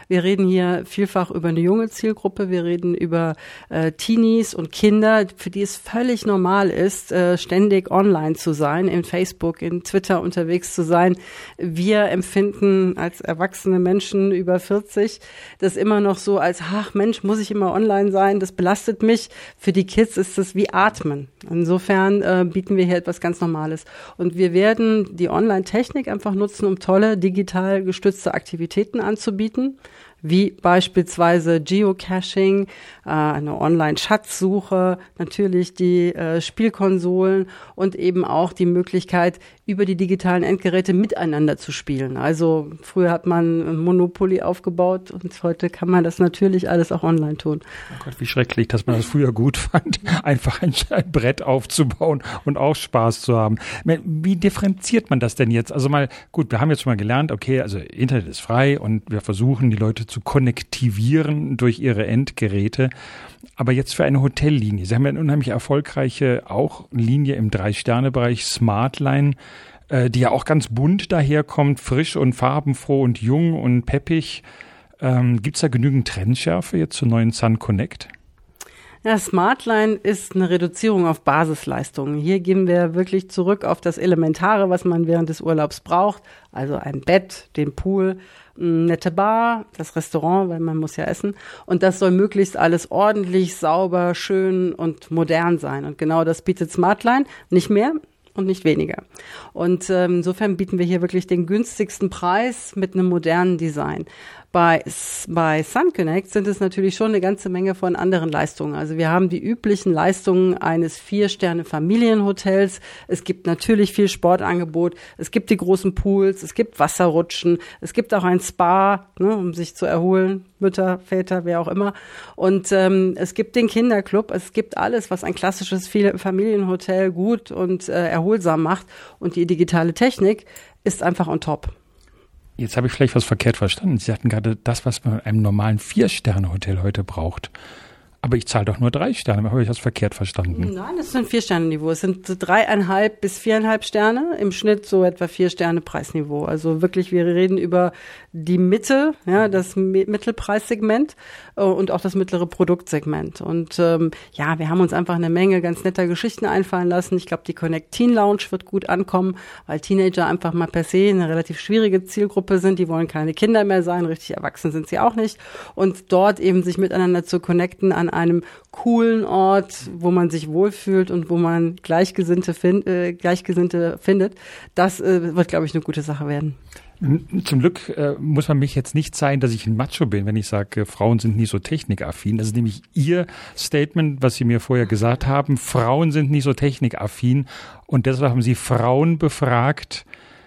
Wir reden hier vielfach über eine junge Zielgruppe. Wir reden über äh, Teenies und Kinder, für die es völlig normal ist, äh, ständig online zu sein, in Facebook, in Twitter unterwegs zu sein. Wir empfinden als erwachsene Menschen über vierzig das immer noch so als, ach Mensch, muss ich immer online sein, das belastet mich. Für die Kids ist das wie Atmen. Insofern äh, bieten wir hier etwas ganz Normales. Und wir werden die Online-Technik einfach nutzen, um tolle digital gestützte Aktivitäten anzubieten, wie beispielsweise Geocaching, äh, eine Online-Schatzsuche, natürlich die äh, Spielkonsolen und eben auch die Möglichkeit, über die digitalen Endgeräte miteinander zu spielen. Also früher hat man Monopoly aufgebaut und heute kann man das natürlich alles auch online tun. Oh Gott, wie schrecklich, dass man das früher gut fand, einfach ein, ein Brett aufzubauen und auch Spaß zu haben. Wie differenziert man das denn jetzt? Also mal, gut, wir haben jetzt schon mal gelernt, okay, also Internet ist frei und wir versuchen, die Leute zu konnektivieren durch ihre Endgeräte. Aber jetzt für eine Hotellinie. Sie haben ja eine unheimlich erfolgreiche auch Linie im Drei-Sterne-Bereich, Smartline, äh, die ja auch ganz bunt daherkommt, frisch und farbenfroh und jung und peppig. Ähm, Gibt es da genügend Trennschärfe jetzt zur neuen Sun Connect? Ja, Smartline ist eine Reduzierung auf Basisleistungen. Hier gehen wir wirklich zurück auf das Elementare, was man während des Urlaubs braucht. Also ein Bett, den Pool, eine nette Bar, das Restaurant, weil man muss ja essen. Und das soll möglichst alles ordentlich, sauber, schön und modern sein. Und genau das bietet Smartline. Nicht mehr und nicht weniger. Und ähm, insofern bieten wir hier wirklich den günstigsten Preis mit einem modernen Design. Bei, bei Sun Connect sind es natürlich schon eine ganze Menge von anderen Leistungen. Also wir haben die üblichen Leistungen eines Vier-Sterne-Familienhotels. Es gibt natürlich viel Sportangebot. Es gibt die großen Pools. Es gibt Wasserrutschen. Es gibt auch ein Spa, ne, um sich zu erholen. Mütter, Väter, wer auch immer. Und ähm, es gibt den Kinderclub. Es gibt alles, was ein klassisches Familienhotel gut und äh, erholsam macht. Und die digitale Technik ist einfach on top. Jetzt habe ich vielleicht was verkehrt verstanden. Sie hatten gerade das, was man in einem normalen Vier-Sterne-Hotel heute braucht. Aber ich zahle doch nur drei Sterne. Habe ich das verkehrt verstanden? Nein, das ist ein Vier-Sterne-Niveau. Es sind dreieinhalb bis viereinhalb Sterne. Im Schnitt so etwa vier Sterne Preisniveau. Also wirklich, wir reden über die Mitte, ja, das Mittelpreissegment äh, und auch das mittlere Produktsegment. Und ähm, ja, wir haben uns einfach eine Menge ganz netter Geschichten einfallen lassen. Ich glaube, die Connect Teen Lounge wird gut ankommen, weil Teenager einfach mal per se eine relativ schwierige Zielgruppe sind. Die wollen keine Kinder mehr sein. Richtig erwachsen sind sie auch nicht. Und dort eben sich miteinander zu connecten an einem coolen Ort, wo man sich wohlfühlt und wo man Gleichgesinnte, find, äh, Gleichgesinnte findet, das äh, wird, glaube ich, eine gute Sache werden. Zum Glück äh, muss man mich jetzt nicht zeigen, dass ich ein Macho bin, wenn ich sage, äh, Frauen sind nicht so technikaffin. Das ist nämlich Ihr Statement, was Sie mir vorher gesagt haben. Frauen sind nicht so technikaffin und deshalb haben Sie Frauen befragt,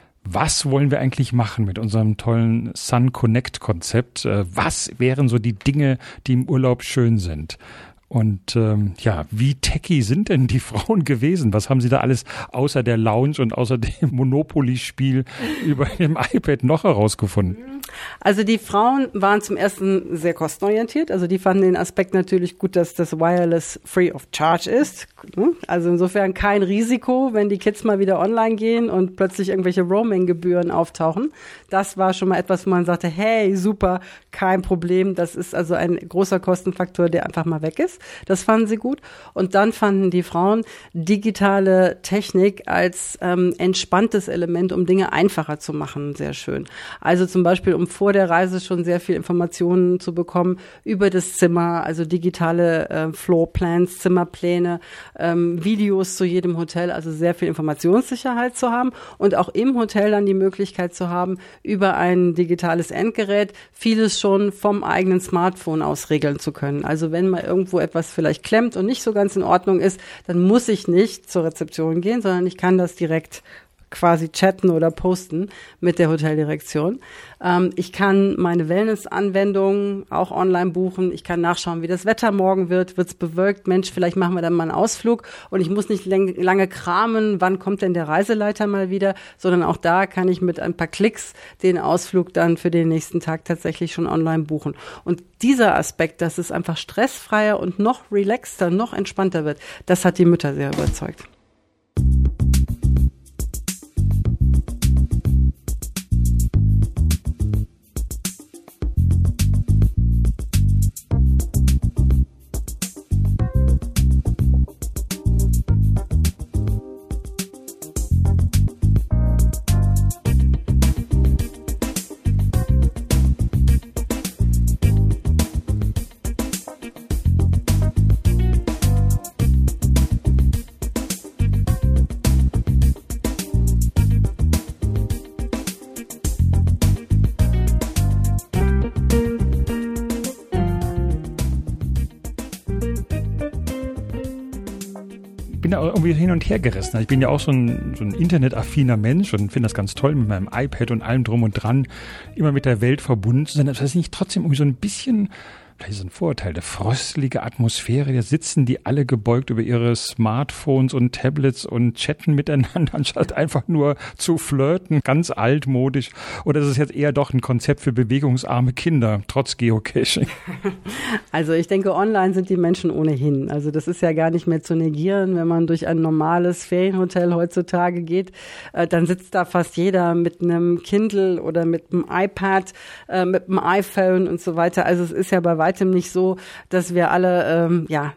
was wollen wir eigentlich machen mit unserem tollen Sun Connect Konzept? Äh, was wären so die Dinge, die im Urlaub schön sind? Und ähm, ja, wie techy sind denn die Frauen gewesen? Was haben sie da alles außer der Lounge und außer dem Monopoly-Spiel über dem iPad noch herausgefunden? Also die Frauen waren zum ersten sehr kostenorientiert. Also die fanden den Aspekt natürlich gut, dass das Wireless free of charge ist. Also insofern kein Risiko, wenn die Kids mal wieder online gehen und plötzlich irgendwelche Roaming-Gebühren auftauchen. Das war schon mal etwas, wo man sagte, hey, super, kein Problem. Das ist also ein großer Kostenfaktor, der einfach mal weg ist. Das fanden sie gut. Und dann fanden die Frauen digitale Technik als ähm, entspanntes Element, um Dinge einfacher zu machen, sehr schön. Also zum Beispiel, um vor der Reise schon sehr viel Informationen zu bekommen über das Zimmer, also digitale äh, Floorplans, Zimmerpläne, ähm, Videos zu jedem Hotel, also sehr viel Informationssicherheit zu haben und auch im Hotel dann die Möglichkeit zu haben, über ein digitales Endgerät vieles schon vom eigenen Smartphone aus regeln zu können. Also wenn mal irgendwo etwas vielleicht klemmt und nicht so ganz in Ordnung ist, dann muss ich nicht zur Rezeption gehen, sondern ich kann das direkt quasi chatten oder posten mit der Hoteldirektion. Ähm, ich kann meine Wellness-Anwendungen auch online buchen. Ich kann nachschauen, wie das Wetter morgen wird. Wird's bewölkt? Mensch, vielleicht machen wir dann mal einen Ausflug. Und ich muss nicht lang, lange kramen, wann kommt denn der Reiseleiter mal wieder, sondern auch da kann ich mit ein paar Klicks den Ausflug dann für den nächsten Tag tatsächlich schon online buchen. Und dieser Aspekt, dass es einfach stressfreier und noch relaxter, noch entspannter wird, das hat die Mütter sehr überzeugt. bin da irgendwie hin und her gerissen. Ich bin ja auch so ein, so ein internetaffiner Mensch und finde das ganz toll, mit meinem iPad und allem drum und dran immer mit der Welt verbunden zu sein. Das heißt nicht trotzdem irgendwie so ein bisschen, vielleicht ist ein Vorurteil, der fröstelige Atmosphäre, da sitzen die alle gebeugt über ihre Smartphones und Tablets und chatten miteinander, anstatt einfach nur zu flirten, ganz altmodisch. Oder ist es jetzt eher doch ein Konzept für bewegungsarme Kinder, trotz Geocaching? Also ich denke, online sind die Menschen ohnehin. Also das ist ja gar nicht mehr zu negieren, wenn man durch ein normales Ferienhotel heutzutage geht, äh, dann sitzt da fast jeder mit einem Kindle oder mit einem iPad, äh, mit einem iPhone und so weiter. Also es ist ja bei weitem nicht so, dass wir alle ähm, ja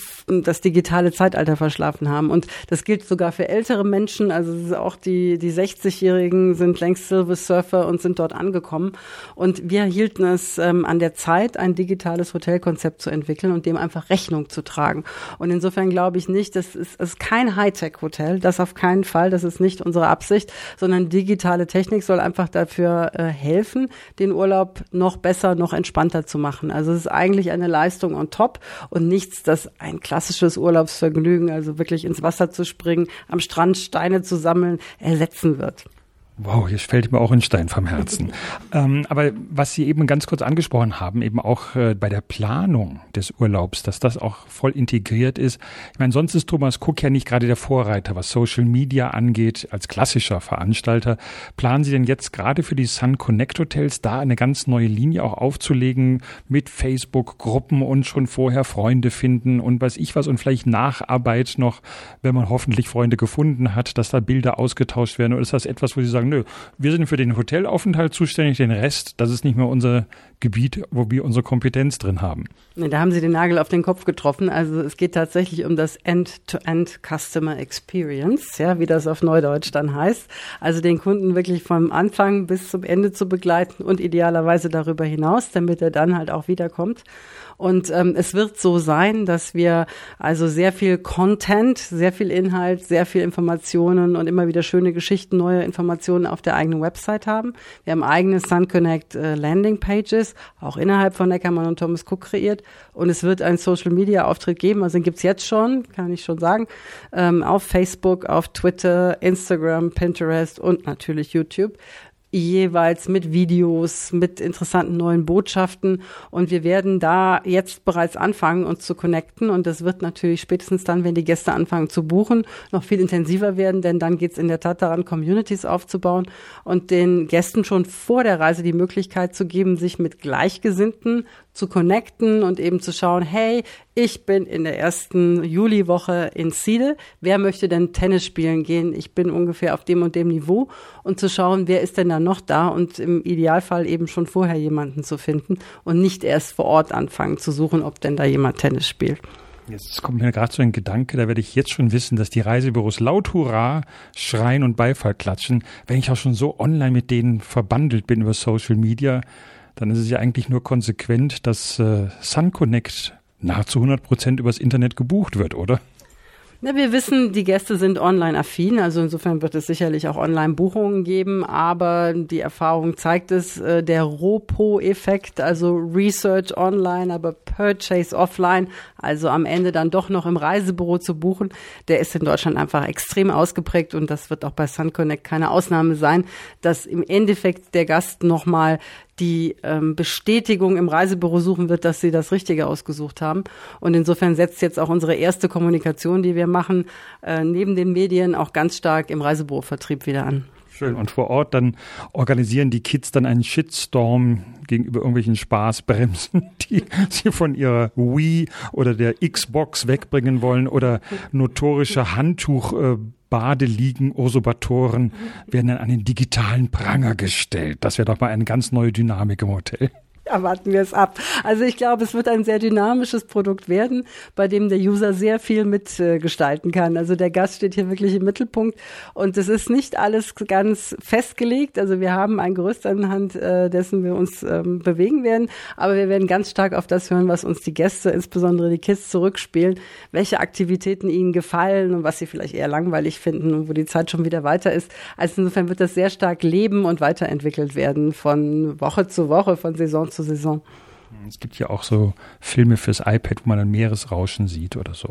das digitale Zeitalter verschlafen haben. Und das gilt sogar für ältere Menschen. Also auch die die sechzigjährigen sind längst Silver Surfer und sind dort angekommen. Und wir hielten es ähm, an der Zeit, ein digitales Hotelkonzept zu entwickeln und dem einfach Rechnung zu tragen. Und insofern glaube ich nicht, das ist, ist kein Hightech-Hotel, das auf keinen Fall, das ist nicht unsere Absicht, sondern digitale Technik soll einfach dafür äh, helfen, den Urlaub noch besser, noch entspannter zu machen. Also es ist eigentlich eine Leistung on top und nichts, das ein klassisches Urlaubsvergnügen, also wirklich ins Wasser zu springen, am Strand Steine zu sammeln, ersetzen wird. Wow, jetzt fällt mir auch ein Stein vom Herzen. ähm, aber was Sie eben ganz kurz angesprochen haben, eben auch äh, bei der Planung des Urlaubs, dass das auch voll integriert ist. Ich meine, sonst ist Thomas Cook ja nicht gerade der Vorreiter, was Social Media angeht, als klassischer Veranstalter. Planen Sie denn jetzt gerade für die Sun Connect Hotels da eine ganz neue Linie auch aufzulegen mit Facebook-Gruppen und schon vorher Freunde finden und weiß ich was und vielleicht Nacharbeit noch, wenn man hoffentlich Freunde gefunden hat, dass da Bilder ausgetauscht werden? Oder ist das etwas, wo Sie sagen, nö, wir sind für den Hotelaufenthalt zuständig, den Rest, das ist nicht mehr unser Gebiet, wo wir unsere Kompetenz drin haben. Da haben Sie den Nagel auf den Kopf getroffen. Also es geht tatsächlich um das End-to-End Customer Experience, ja, wie das auf Neudeutsch dann heißt. Also den Kunden wirklich vom Anfang bis zum Ende zu begleiten und idealerweise darüber hinaus, damit er dann halt auch wiederkommt. Und ähm, es wird so sein, dass wir also sehr viel Content, sehr viel Inhalt, sehr viel Informationen und immer wieder schöne Geschichten, neue Informationen auf der eigenen Website haben. Wir haben eigene Sun Connect äh, Landing Pages, auch innerhalb von Neckermann und Thomas Cook kreiert. Und es wird einen Social Media Auftritt geben, also den gibt's jetzt schon, kann ich schon sagen, ähm, auf Facebook, auf Twitter, Instagram, Pinterest und natürlich YouTube. Jeweils mit Videos, mit interessanten neuen Botschaften. Und wir werden da jetzt bereits anfangen, uns zu connecten. Und das wird natürlich spätestens dann, wenn die Gäste anfangen zu buchen, noch viel intensiver werden. Denn dann geht es in der Tat daran, Communities aufzubauen und den Gästen schon vor der Reise die Möglichkeit zu geben, sich mit Gleichgesinnten zu connecten und eben zu schauen, hey, ich bin in der ersten Juliwoche in Seedal. Wer möchte denn Tennis spielen gehen? Ich bin ungefähr auf dem und dem Niveau. Und zu schauen, wer ist denn da noch da? Und im Idealfall eben schon vorher jemanden zu finden und nicht erst vor Ort anfangen zu suchen, ob denn da jemand Tennis spielt. Jetzt kommt mir gerade so ein Gedanke, da werde ich jetzt schon wissen, dass die Reisebüros laut Hurra schreien und Beifall klatschen. Wenn ich auch schon so online mit denen verbandelt bin über Social Media, dann ist es ja eigentlich nur konsequent, dass äh, Sun Connect nahezu hundert Prozent übers Internet gebucht wird, oder? Na, wir wissen, die Gäste sind online-affin, also insofern wird es sicherlich auch Online-Buchungen geben, aber die Erfahrung zeigt es, äh, der R O P O-Effekt, also Research online, aber Purchase offline, also am Ende dann doch noch im Reisebüro zu buchen, der ist in Deutschland einfach extrem ausgeprägt und das wird auch bei Sun Connect keine Ausnahme sein, dass im Endeffekt der Gast nochmal die ähm, Bestätigung im Reisebüro suchen wird, dass sie das Richtige ausgesucht haben. Und insofern setzt jetzt auch unsere erste Kommunikation, die wir machen, äh, neben den Medien auch ganz stark im Reisebürovertrieb wieder an. Schön. Und vor Ort dann organisieren die Kids dann einen Shitstorm gegenüber irgendwelchen Spaßbremsen, die sie von ihrer Wii oder der Xbox wegbringen wollen oder notorische Handtuch äh, Badeliegen, Usurpatoren werden dann an den digitalen Pranger gestellt. Das wäre doch mal eine ganz neue Dynamik im Hotel. Ja, warten wir es ab. Also ich glaube, es wird ein sehr dynamisches Produkt werden, bei dem der User sehr viel mitgestalten äh, kann. Also der Gast steht hier wirklich im Mittelpunkt und es ist nicht alles ganz festgelegt. Also wir haben ein Gerüst anhand äh, dessen wir uns ähm, bewegen werden, aber wir werden ganz stark auf das hören, was uns die Gäste, insbesondere die Kids, zurückspielen, welche Aktivitäten ihnen gefallen und was sie vielleicht eher langweilig finden und wo die Zeit schon wieder weiter ist. Also insofern wird das sehr stark leben und weiterentwickelt werden von Woche zu Woche, von Saison zu Saison. Es gibt ja auch so Filme fürs iPad, wo man ein Meeresrauschen sieht oder so.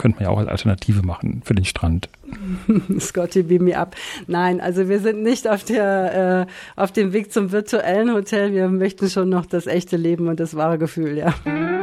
könnte man ja auch als Alternative machen für den Strand. Scotty, beam me up. Nein, also wir sind nicht auf der äh, auf dem Weg zum virtuellen Hotel. Wir möchten schon noch das echte Leben und das wahre Gefühl, ja.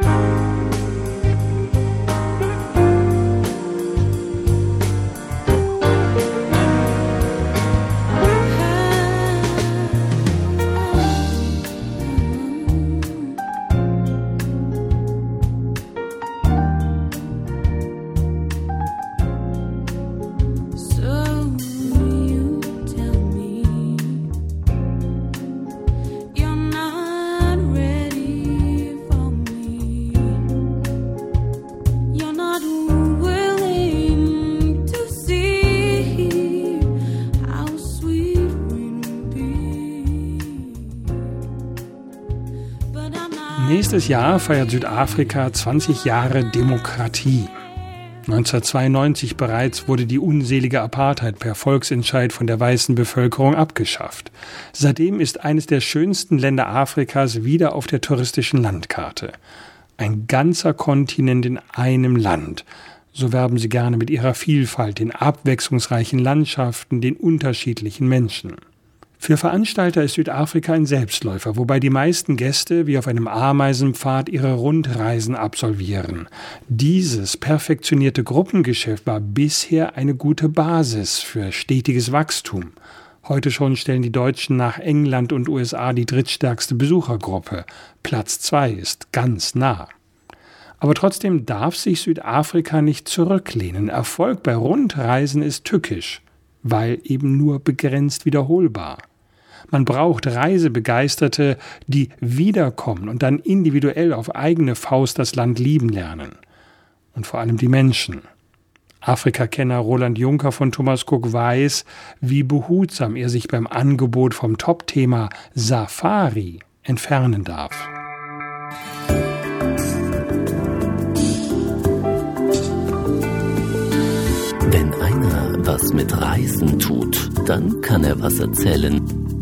Nächstes Jahr feiert Südafrika zwanzig Jahre Demokratie. neunzehnhundertzweiundneunzig bereits wurde die unselige Apartheid per Volksentscheid von der weißen Bevölkerung abgeschafft. Seitdem ist eines der schönsten Länder Afrikas wieder auf der touristischen Landkarte. Ein ganzer Kontinent in einem Land. So werben sie gerne mit ihrer Vielfalt, den abwechslungsreichen Landschaften, den unterschiedlichen Menschen. Für Veranstalter ist Südafrika ein Selbstläufer, wobei die meisten Gäste wie auf einem Ameisenpfad ihre Rundreisen absolvieren. Dieses perfektionierte Gruppengeschäft war bisher eine gute Basis für stetiges Wachstum. Heute schon stellen die Deutschen nach England und U S A die drittstärkste Besuchergruppe. Platz zwei ist ganz nah. Aber trotzdem darf sich Südafrika nicht zurücklehnen. Erfolg bei Rundreisen ist tückisch, weil eben nur begrenzt wiederholbar. Man braucht Reisebegeisterte, die wiederkommen und dann individuell auf eigene Faust das Land lieben lernen. Und vor allem die Menschen. Afrikakenner Roland Juncker von Thomas Cook weiß, wie behutsam er sich beim Angebot vom Top-Thema Safari entfernen darf. Wenn einer was mit Reisen tut, dann kann er was erzählen.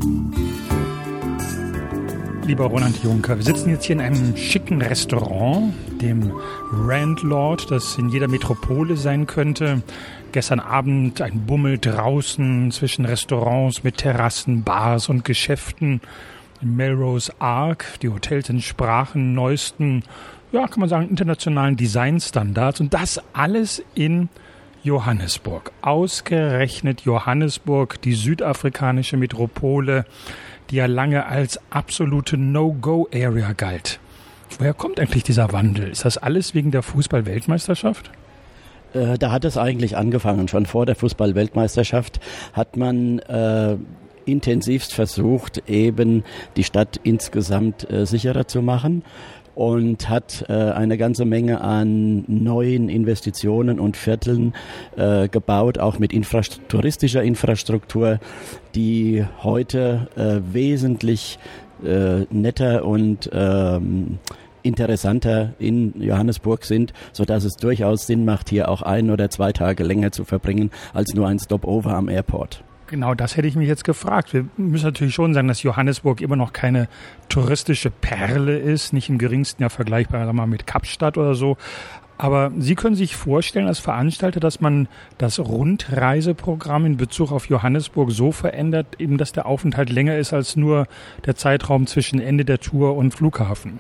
Lieber Roland Juncker, wir sitzen jetzt hier in einem schicken Restaurant, dem Randlord, das in jeder Metropole sein könnte. Gestern Abend ein Bummel draußen zwischen Restaurants mit Terrassen, Bars und Geschäften. In Melrose Arc, die Hotels entsprachen neuesten, ja, kann man sagen, internationalen Designstandards. Und das alles in Johannesburg. Ausgerechnet Johannesburg, die südafrikanische Metropole, die ja lange als absolute No-Go-Area galt. Woher kommt eigentlich dieser Wandel? Ist das alles wegen der Fußball-Weltmeisterschaft? Äh, da hat es eigentlich angefangen. Schon vor der Fußball-Weltmeisterschaft hat man äh, intensivst versucht, eben die Stadt insgesamt äh, sicherer zu machen. Und hat äh, eine ganze Menge an neuen Investitionen und Vierteln äh, gebaut, auch mit infrast- touristischer Infrastruktur, die heute äh, wesentlich äh, netter und ähm, interessanter in Johannesburg sind, sodass es durchaus Sinn macht, hier auch ein oder zwei Tage länger zu verbringen, als nur ein Stopover am Airport. Genau, das hätte ich mich jetzt gefragt. Wir müssen natürlich schon sagen, dass Johannesburg immer noch keine touristische Perle ist, nicht im geringsten ja vergleichbar sagen wir mal, mit Kapstadt oder so. Aber Sie können sich vorstellen als Veranstalter, dass man das Rundreiseprogramm in Bezug auf Johannesburg so verändert, eben dass der Aufenthalt länger ist als nur der Zeitraum zwischen Ende der Tour und Flughafen.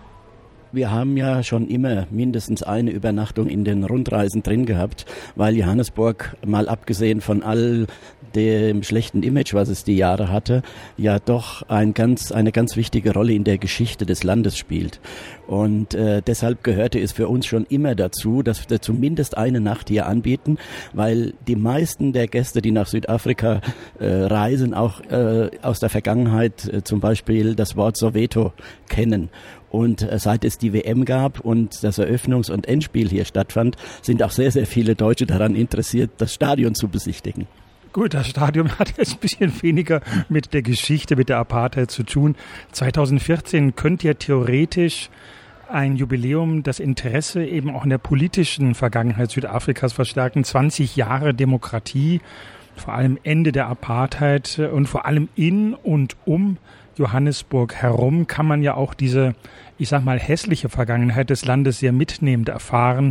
Wir haben ja schon immer mindestens eine Übernachtung in den Rundreisen drin gehabt, weil Johannesburg, mal abgesehen von all dem schlechten Image, was es die Jahre hatte, ja doch ein ganz, eine ganz wichtige Rolle in der Geschichte des Landes spielt. Und äh, deshalb gehörte es für uns schon immer dazu, dass wir zumindest eine Nacht hier anbieten, weil die meisten der Gäste, die nach Südafrika äh, reisen, auch äh, aus der Vergangenheit äh, zum Beispiel das Wort Soweto kennen. Und äh, seit es die W M gab und das Eröffnungs- und Endspiel hier stattfand, sind auch sehr, sehr viele Deutsche daran interessiert, das Stadion zu besichtigen. Gut, das Stadion hat jetzt ein bisschen weniger mit der Geschichte, mit der Apartheid zu tun. zweitausendvierzehn könnte ja theoretisch ein Jubiläum das Interesse eben auch in der politischen Vergangenheit Südafrikas verstärken. zwanzig Jahre Demokratie, vor allem Ende der Apartheid und vor allem in und um Johannesburg herum kann man ja auch diese, ich sag mal, hässliche Vergangenheit des Landes sehr mitnehmend erfahren.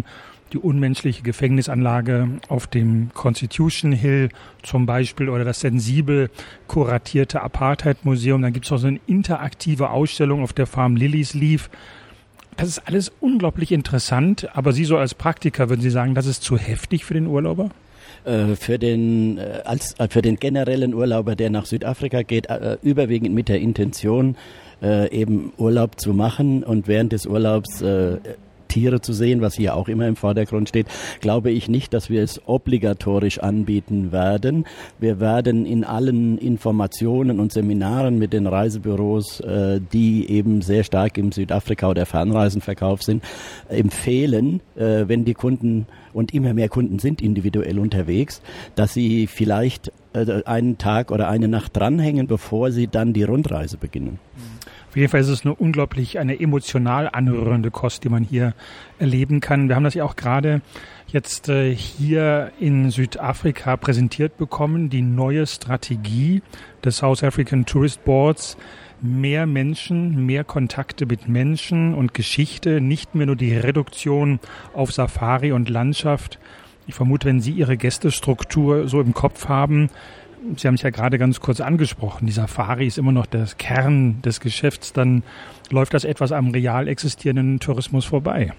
die unmenschliche Gefängnisanlage auf dem Constitution Hill zum Beispiel oder das sensibel kuratierte Apartheid-Museum. Dann gibt es auch so eine interaktive Ausstellung auf der Farm Lilies Leaf. Das ist alles unglaublich interessant, aber Sie so als Praktiker, würden Sie sagen, das ist zu heftig für den Urlauber? Für den, als, für den generellen Urlauber, der nach Südafrika geht, überwiegend mit der Intention, eben Urlaub zu machen und während des Urlaubs Tiere zu sehen, was hier auch immer im Vordergrund steht, glaube ich nicht, dass wir es obligatorisch anbieten werden. Wir werden in allen Informationen und Seminaren mit den Reisebüros, äh, die eben sehr stark im Südafrika- oder Fernreisenverkauf sind, empfehlen, äh, wenn die Kunden, und immer mehr Kunden sind individuell unterwegs, dass sie vielleicht äh, einen Tag oder eine Nacht dranhängen, bevor sie dann die Rundreise beginnen. Auf jeden Fall ist es eine unglaublich, eine emotional anrührende Kost, die man hier erleben kann. Wir haben das ja auch gerade jetzt äh, hier in Südafrika präsentiert bekommen, die neue Strategie des South African Tourist Boards. Mehr Menschen, mehr Kontakte mit Menschen und Geschichte, nicht mehr nur die Reduktion auf Safari und Landschaft. Ich vermute, wenn Sie Ihre Gästestruktur so im Kopf haben, Sie haben es ja gerade ganz kurz angesprochen, die Safari ist immer noch der Kern des Geschäfts, dann läuft das etwas am real existierenden Tourismus vorbei.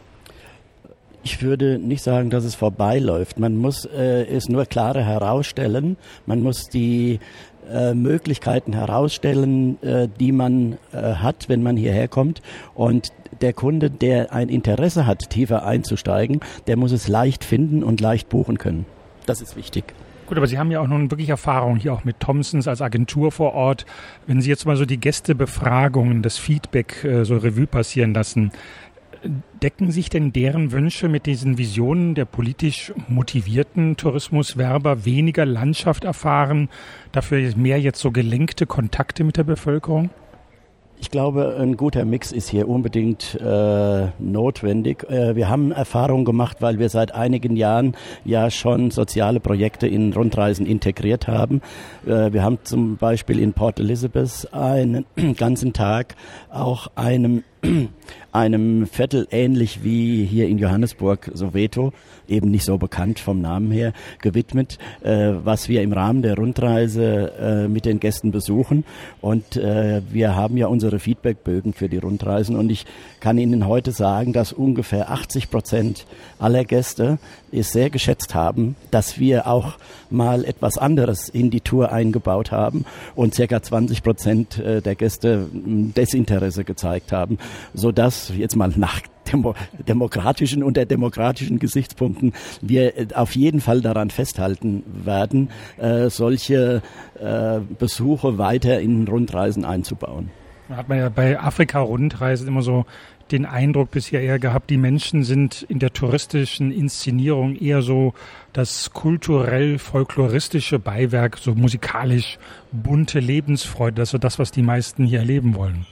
Ich würde nicht sagen, dass es vorbeiläuft. Man muss äh, es nur klarer herausstellen. Man muss die äh, Möglichkeiten herausstellen, äh, die man äh, hat, wenn man hierher kommt. Und der Kunde, der ein Interesse hat, tiefer einzusteigen, der muss es leicht finden und leicht buchen können. Das ist wichtig. Gut, aber Sie haben ja auch nun wirklich Erfahrung hier auch mit Thomsons als Agentur vor Ort. Wenn Sie jetzt mal so die Gästebefragungen, das Feedback äh, so Revue passieren lassen, decken sich denn deren Wünsche mit diesen Visionen der politisch motivierten Tourismuswerber, weniger Landschaft erfahren, dafür mehr jetzt so gelenkte Kontakte mit der Bevölkerung? Ich glaube, ein guter Mix ist hier unbedingt äh, notwendig. Äh, wir haben Erfahrungen gemacht, weil wir seit einigen Jahren ja schon soziale Projekte in Rundreisen integriert haben. Äh, wir haben zum Beispiel in Port Elizabeth einen ganzen Tag auch einem einem Viertel ähnlich wie hier in Johannesburg, Soweto, eben nicht so bekannt vom Namen her, gewidmet, äh, was wir im Rahmen der Rundreise äh, mit den Gästen besuchen. Und äh, wir haben ja unsere Feedbackbögen für die Rundreisen und ich kann Ihnen heute sagen, dass ungefähr achtzig Prozent aller Gäste es sehr geschätzt haben, dass wir auch mal etwas anderes in die Tour eingebaut haben und circa zwanzig Prozent der Gäste Desinteresse gezeigt haben, sodass jetzt mal nach Demo- demokratischen und der demokratischen Gesichtspunkten wir auf jeden Fall daran festhalten werden, äh, solche äh, Besuche weiter in Rundreisen einzubauen. Da hat man ja bei Afrika-Rundreisen immer so den Eindruck bisher eher gehabt, die Menschen sind in der touristischen Inszenierung eher so das kulturell-folkloristische Beiwerk, so musikalisch bunte Lebensfreude, das ist so das, was die meisten hier erleben wollen.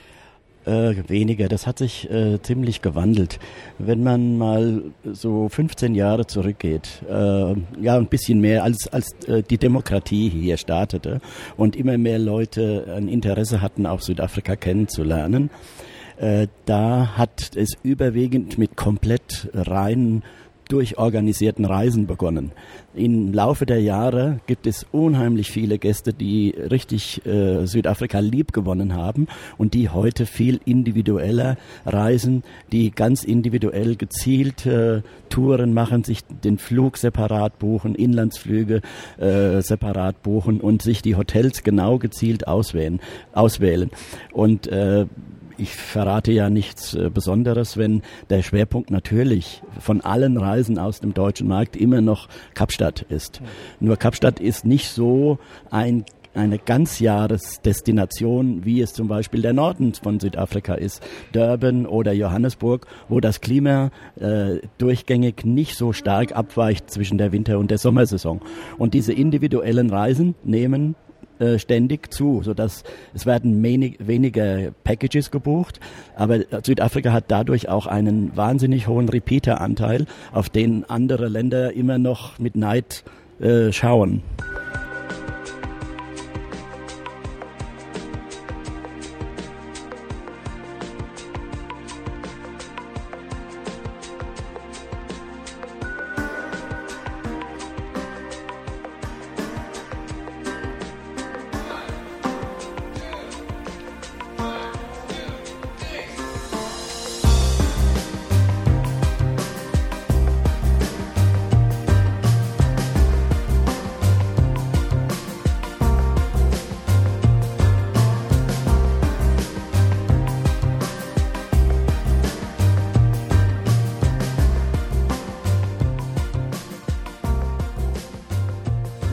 Äh, weniger, das hat sich äh, ziemlich gewandelt. Wenn man mal so fünfzehn Jahre zurückgeht, äh, ja ein bisschen mehr als als äh, die Demokratie hier startete und immer mehr Leute ein Interesse hatten, auch Südafrika kennenzulernen, äh, da hat es überwiegend mit komplett reinen durchorganisierten Reisen begonnen. Im Laufe der Jahre gibt es unheimlich viele Gäste, die richtig äh, Südafrika liebgewonnen haben und die heute viel individueller reisen, die ganz individuell gezielte Touren machen, sich den Flug separat buchen, Inlandsflüge äh, separat buchen und sich die Hotels genau gezielt auswählen. auswählen. Und äh, ich verrate ja nichts äh, Besonderes, wenn der Schwerpunkt natürlich von allen Reisen aus dem deutschen Markt immer noch Kapstadt ist. Mhm. Nur Kapstadt ist nicht so ein eine Ganzjahresdestination, wie es zum Beispiel der Norden von Südafrika ist, Durban oder Johannesburg, wo das Klima äh, durchgängig nicht so stark abweicht zwischen der Winter- und der Sommersaison. Und diese individuellen Reisen nehmen ständig zu, sodass es werden wenig, weniger Packages gebucht, aber Südafrika hat dadurch auch einen wahnsinnig hohen Repeater-Anteil, auf den andere Länder immer noch mit Neid äh, schauen.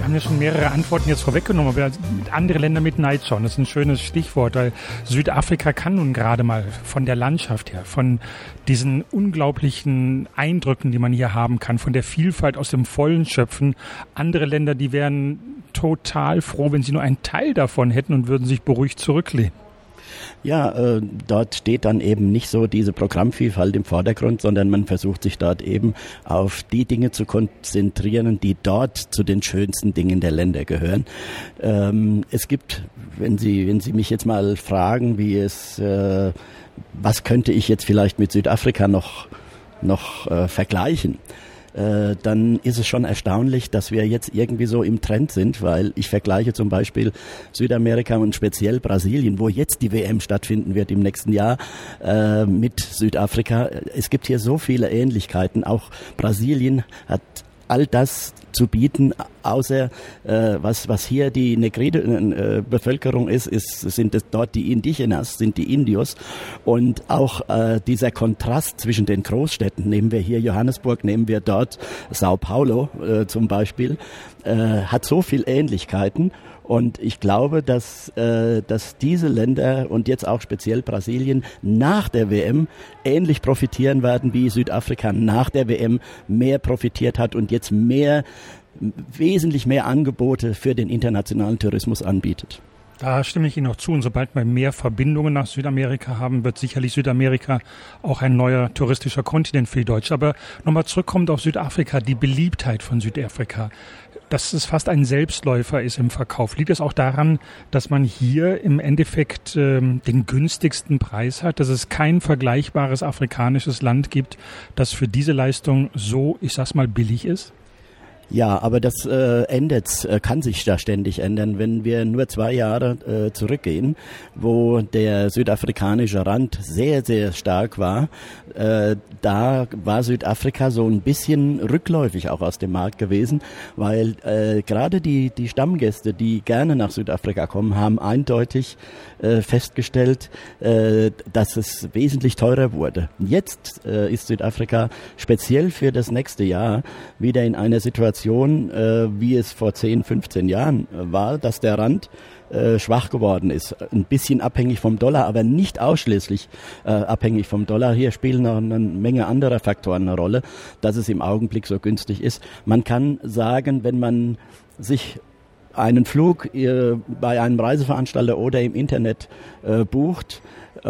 haben ja schon mehrere Antworten jetzt vorweggenommen, aber andere Länder mit Neid schauen, das ist ein schönes Stichwort, weil Südafrika kann nun gerade mal von der Landschaft her, von diesen unglaublichen Eindrücken, die man hier haben kann, von der Vielfalt aus dem Vollen schöpfen. Andere Länder, die wären total froh, wenn sie nur einen Teil davon hätten und würden sich beruhigt zurücklehnen. Ja, äh, dort steht dann eben nicht so diese Programmvielfalt im Vordergrund, sondern man versucht sich dort eben auf die Dinge zu konzentrieren, die dort zu den schönsten Dingen der Länder gehören. Ähm, es gibt, wenn Sie, wenn Sie mich jetzt mal fragen, wie es, äh, was könnte ich jetzt vielleicht mit Südafrika noch, noch äh, vergleichen? Äh, dann ist es schon erstaunlich, dass wir jetzt irgendwie so im Trend sind, weil ich vergleiche zum Beispiel Südamerika und speziell Brasilien, wo jetzt die W M stattfinden wird im nächsten Jahr, äh, mit Südafrika. Es gibt hier so viele Ähnlichkeiten. Auch Brasilien hat all das zu bieten, außer äh, was was hier die Negride-Bevölkerung ist, ist, sind es dort die Indigenas, sind die Indios. Und auch äh, dieser Kontrast zwischen den Großstädten, nehmen wir hier Johannesburg, nehmen wir dort Sao Paulo äh, zum Beispiel, äh, hat so viel Ähnlichkeiten. Und ich glaube, dass, äh, dass diese Länder und jetzt auch speziell Brasilien nach der W M ähnlich profitieren werden, wie Südafrika nach der W M mehr profitiert hat und jetzt mehr, wesentlich mehr Angebote für den internationalen Tourismus anbietet. Da stimme ich Ihnen auch zu. Und sobald wir mehr Verbindungen nach Südamerika haben, wird sicherlich Südamerika auch ein neuer touristischer Kontinent für die Deutschen. Aber nochmal zurückkommend auf Südafrika, die Beliebtheit von Südafrika, dass es fast ein Selbstläufer ist im Verkauf. Liegt es auch daran, dass man hier im Endeffekt ähm, den günstigsten Preis hat, dass es kein vergleichbares afrikanisches Land gibt, das für diese Leistung so, ich sag's mal, billig ist? Ja, aber das äh, ändert, äh, kann sich da ständig ändern. Wenn wir nur zwei Jahre äh, zurückgehen, wo der südafrikanische Rand sehr, sehr stark war, äh, da war Südafrika so ein bisschen rückläufig auch aus dem Markt gewesen, weil äh, gerade die, die Stammgäste, die gerne nach Südafrika kommen, haben eindeutig äh, festgestellt, äh, dass es wesentlich teurer wurde. Jetzt äh, ist Südafrika speziell für das nächste Jahr wieder in einer Situation, wie es vor zehn, fünfzehn Jahren war, dass der Rand äh, schwach geworden ist. Ein bisschen abhängig vom Dollar, aber nicht ausschließlich äh, abhängig vom Dollar. Hier spielen noch eine Menge anderer Faktoren eine Rolle, dass es im Augenblick so günstig ist. Man kann sagen, wenn man sich einen Flug äh, bei einem Reiseveranstalter oder im Internet äh, bucht,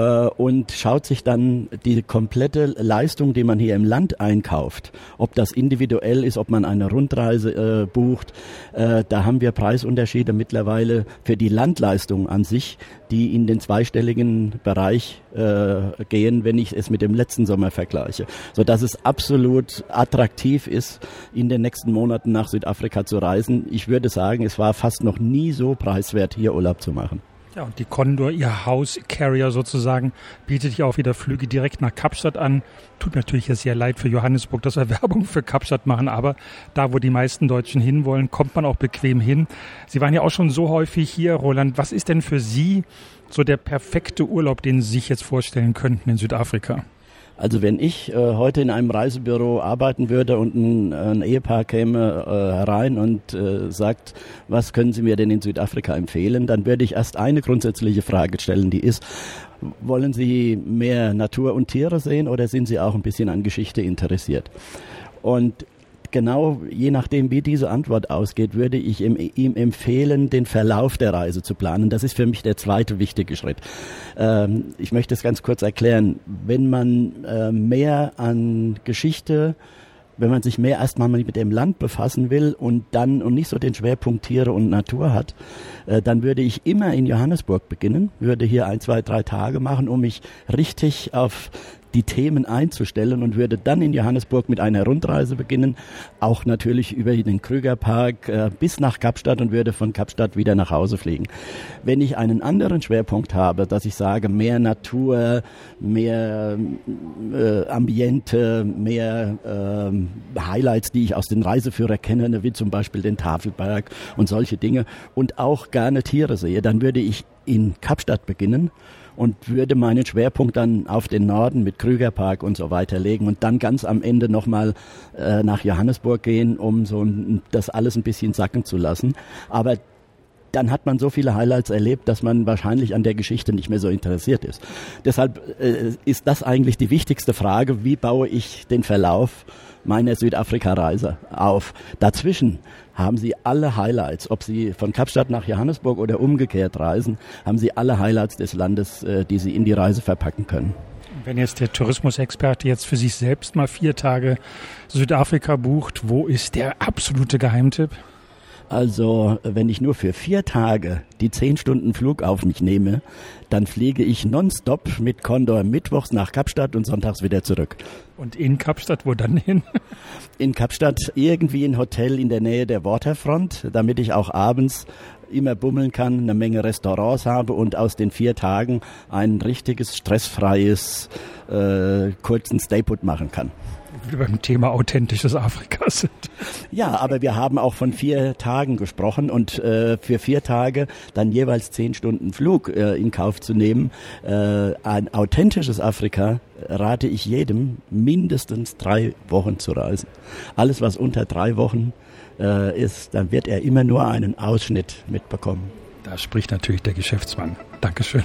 und schaut sich dann die komplette Leistung, die man hier im Land einkauft, ob das individuell ist, ob man eine Rundreise äh, bucht, äh, da haben wir Preisunterschiede mittlerweile für die Landleistung an sich, die in den zweistelligen Bereich äh, gehen, wenn ich es mit dem letzten Sommer vergleiche, sodass es absolut attraktiv ist, in den nächsten Monaten nach Südafrika zu reisen. Ich würde sagen, es war fast noch nie so preiswert, hier Urlaub zu machen. Ja, und die Condor, ihr House-Carrier sozusagen, bietet ja auch wieder Flüge direkt nach Kapstadt an. Tut mir natürlich jetzt sehr leid für Johannesburg, dass wir Werbung für Kapstadt machen, aber da, wo die meisten Deutschen hinwollen, kommt man auch bequem hin. Sie waren ja auch schon so häufig hier, Roland. Was ist denn für Sie so der perfekte Urlaub, den Sie sich jetzt vorstellen könnten in Südafrika? Also wenn ich äh, heute in einem Reisebüro arbeiten würde und ein, ein Ehepaar käme äh, herein und äh, sagt, was können Sie mir denn in Südafrika empfehlen, dann würde ich erst eine grundsätzliche Frage stellen, die ist, wollen Sie mehr Natur und Tiere sehen oder sind Sie auch ein bisschen an Geschichte interessiert? Und genau je nachdem, wie diese Antwort ausgeht, würde ich ihm, ihm empfehlen, den Verlauf der Reise zu planen. Das ist für mich der zweite wichtige Schritt. Ähm, ich möchte es ganz kurz erklären. Wenn man äh, mehr an Geschichte, wenn man sich mehr erstmal mit dem Land befassen will und dann und nicht so den Schwerpunkt Tiere und Natur hat, äh, dann würde ich immer in Johannesburg beginnen, würde hier ein, zwei, drei Tage machen, um mich richtig auf die Themen einzustellen und würde dann in Johannesburg mit einer Rundreise beginnen, auch natürlich über den Krugerpark äh, bis nach Kapstadt und würde von Kapstadt wieder nach Hause fliegen. Wenn ich einen anderen Schwerpunkt habe, dass ich sage, mehr Natur, mehr äh, Ambiente, mehr äh, Highlights, die ich aus den Reiseführer kenne, wie zum Beispiel den Tafelberg und solche Dinge und auch gerne Tiere sehe, dann würde ich in Kapstadt beginnen und würde meinen Schwerpunkt dann auf den Norden mit Krügerpark und so weiter legen und dann ganz am Ende nochmal äh, nach Johannesburg gehen, um so ein, das alles ein bisschen sacken zu lassen. Aber dann hat man so viele Highlights erlebt, dass man wahrscheinlich an der Geschichte nicht mehr so interessiert ist. Deshalb äh, ist das eigentlich die wichtigste Frage, wie baue ich den Verlauf meiner Südafrika-Reise auf. Dazwischen haben Sie alle Highlights, ob Sie von Kapstadt nach Johannesburg oder umgekehrt reisen, haben Sie alle Highlights des Landes, äh, die Sie in die Reise verpacken können. Wenn jetzt der Tourismusexperte jetzt für sich selbst mal vier Tage Südafrika bucht, wo ist der absolute Geheimtipp? Also, wenn ich nur für vier Tage die zehn Stunden Flug auf mich nehme, dann fliege ich nonstop mit Condor mittwochs nach Kapstadt und sonntags wieder zurück. Und in Kapstadt, wo dann hin? In Kapstadt irgendwie ein Hotel in der Nähe der Waterfront, damit ich auch abends immer bummeln kann, eine Menge Restaurants habe und aus den vier Tagen ein richtiges, stressfreies, äh, kurzen Stayput machen kann. Wir beim Thema authentisches Afrika sind. Ja, aber wir haben auch von vier Tagen gesprochen und äh, für vier Tage dann jeweils zehn Stunden Flug äh, in Kauf zu nehmen. Äh, ein authentisches Afrika rate ich jedem, mindestens drei Wochen zu reisen. Alles, was unter drei Wochen äh, ist, dann wird er immer nur einen Ausschnitt mitbekommen. Da spricht natürlich der Geschäftsmann. Dankeschön.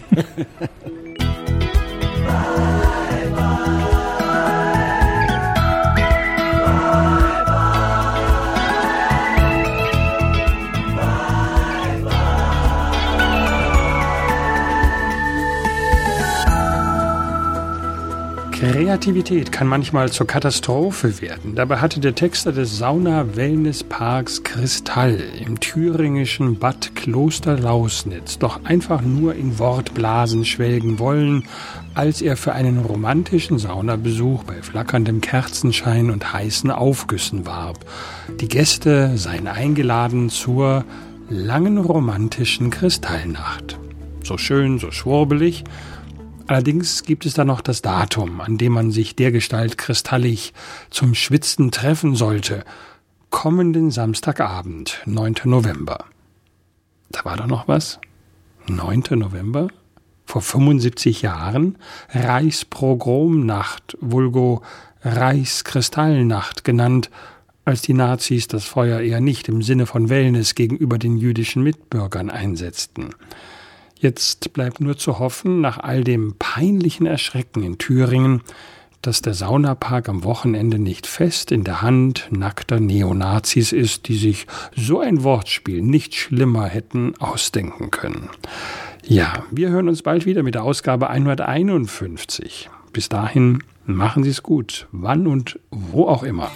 Kreativität kann manchmal zur Katastrophe werden. Dabei hatte der Texter des Sauna-Wellness-Parks Kristall im thüringischen Bad Klosterlausnitz doch einfach nur in Wortblasen schwelgen wollen, als er für einen romantischen Saunabesuch bei flackerndem Kerzenschein und heißen Aufgüssen warb. Die Gäste seien eingeladen zur langen romantischen Kristallnacht. So schön, so schwurbelig. Allerdings gibt es da noch das Datum, an dem man sich dergestalt kristallig zum Schwitzen treffen sollte. Kommenden Samstagabend, neunten November. Da war doch noch was? neunten November? Vor fünfundsiebzig Jahren? Reichspogromnacht, vulgo Reichskristallnacht genannt, als die Nazis das Feuer eher nicht im Sinne von Wellness gegenüber den jüdischen Mitbürgern einsetzten. Jetzt bleibt nur zu hoffen, nach all dem peinlichen Erschrecken in Thüringen, dass der Saunapark am Wochenende nicht fest in der Hand nackter Neonazis ist, die sich so ein Wortspiel nicht schlimmer hätten ausdenken können. Ja, wir hören uns bald wieder mit der Ausgabe hunderteinundfünfzig. Bis dahin, machen Sie es gut, wann und wo auch immer.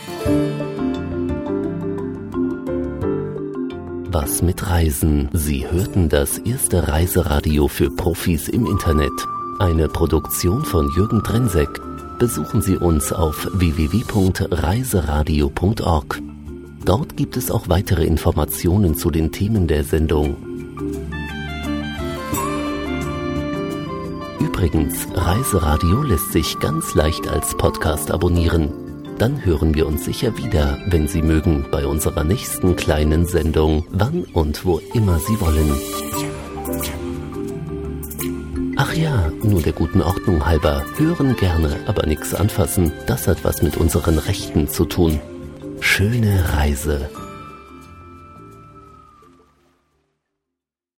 Was mit Reisen? Sie hörten das erste Reiseradio für Profis im Internet. Eine Produktion von Jürgen Drenseck. Besuchen Sie uns auf w w w punkt reiseradio punkt org. Dort gibt es auch weitere Informationen zu den Themen der Sendung. Übrigens, Reiseradio lässt sich ganz leicht als Podcast abonnieren. Dann hören wir uns sicher wieder, wenn Sie mögen, bei unserer nächsten kleinen Sendung, wann und wo immer Sie wollen. Ach ja, nur der guten Ordnung halber, hören gerne, aber nichts anfassen, das hat was mit unseren Rechten zu tun. Schöne Reise.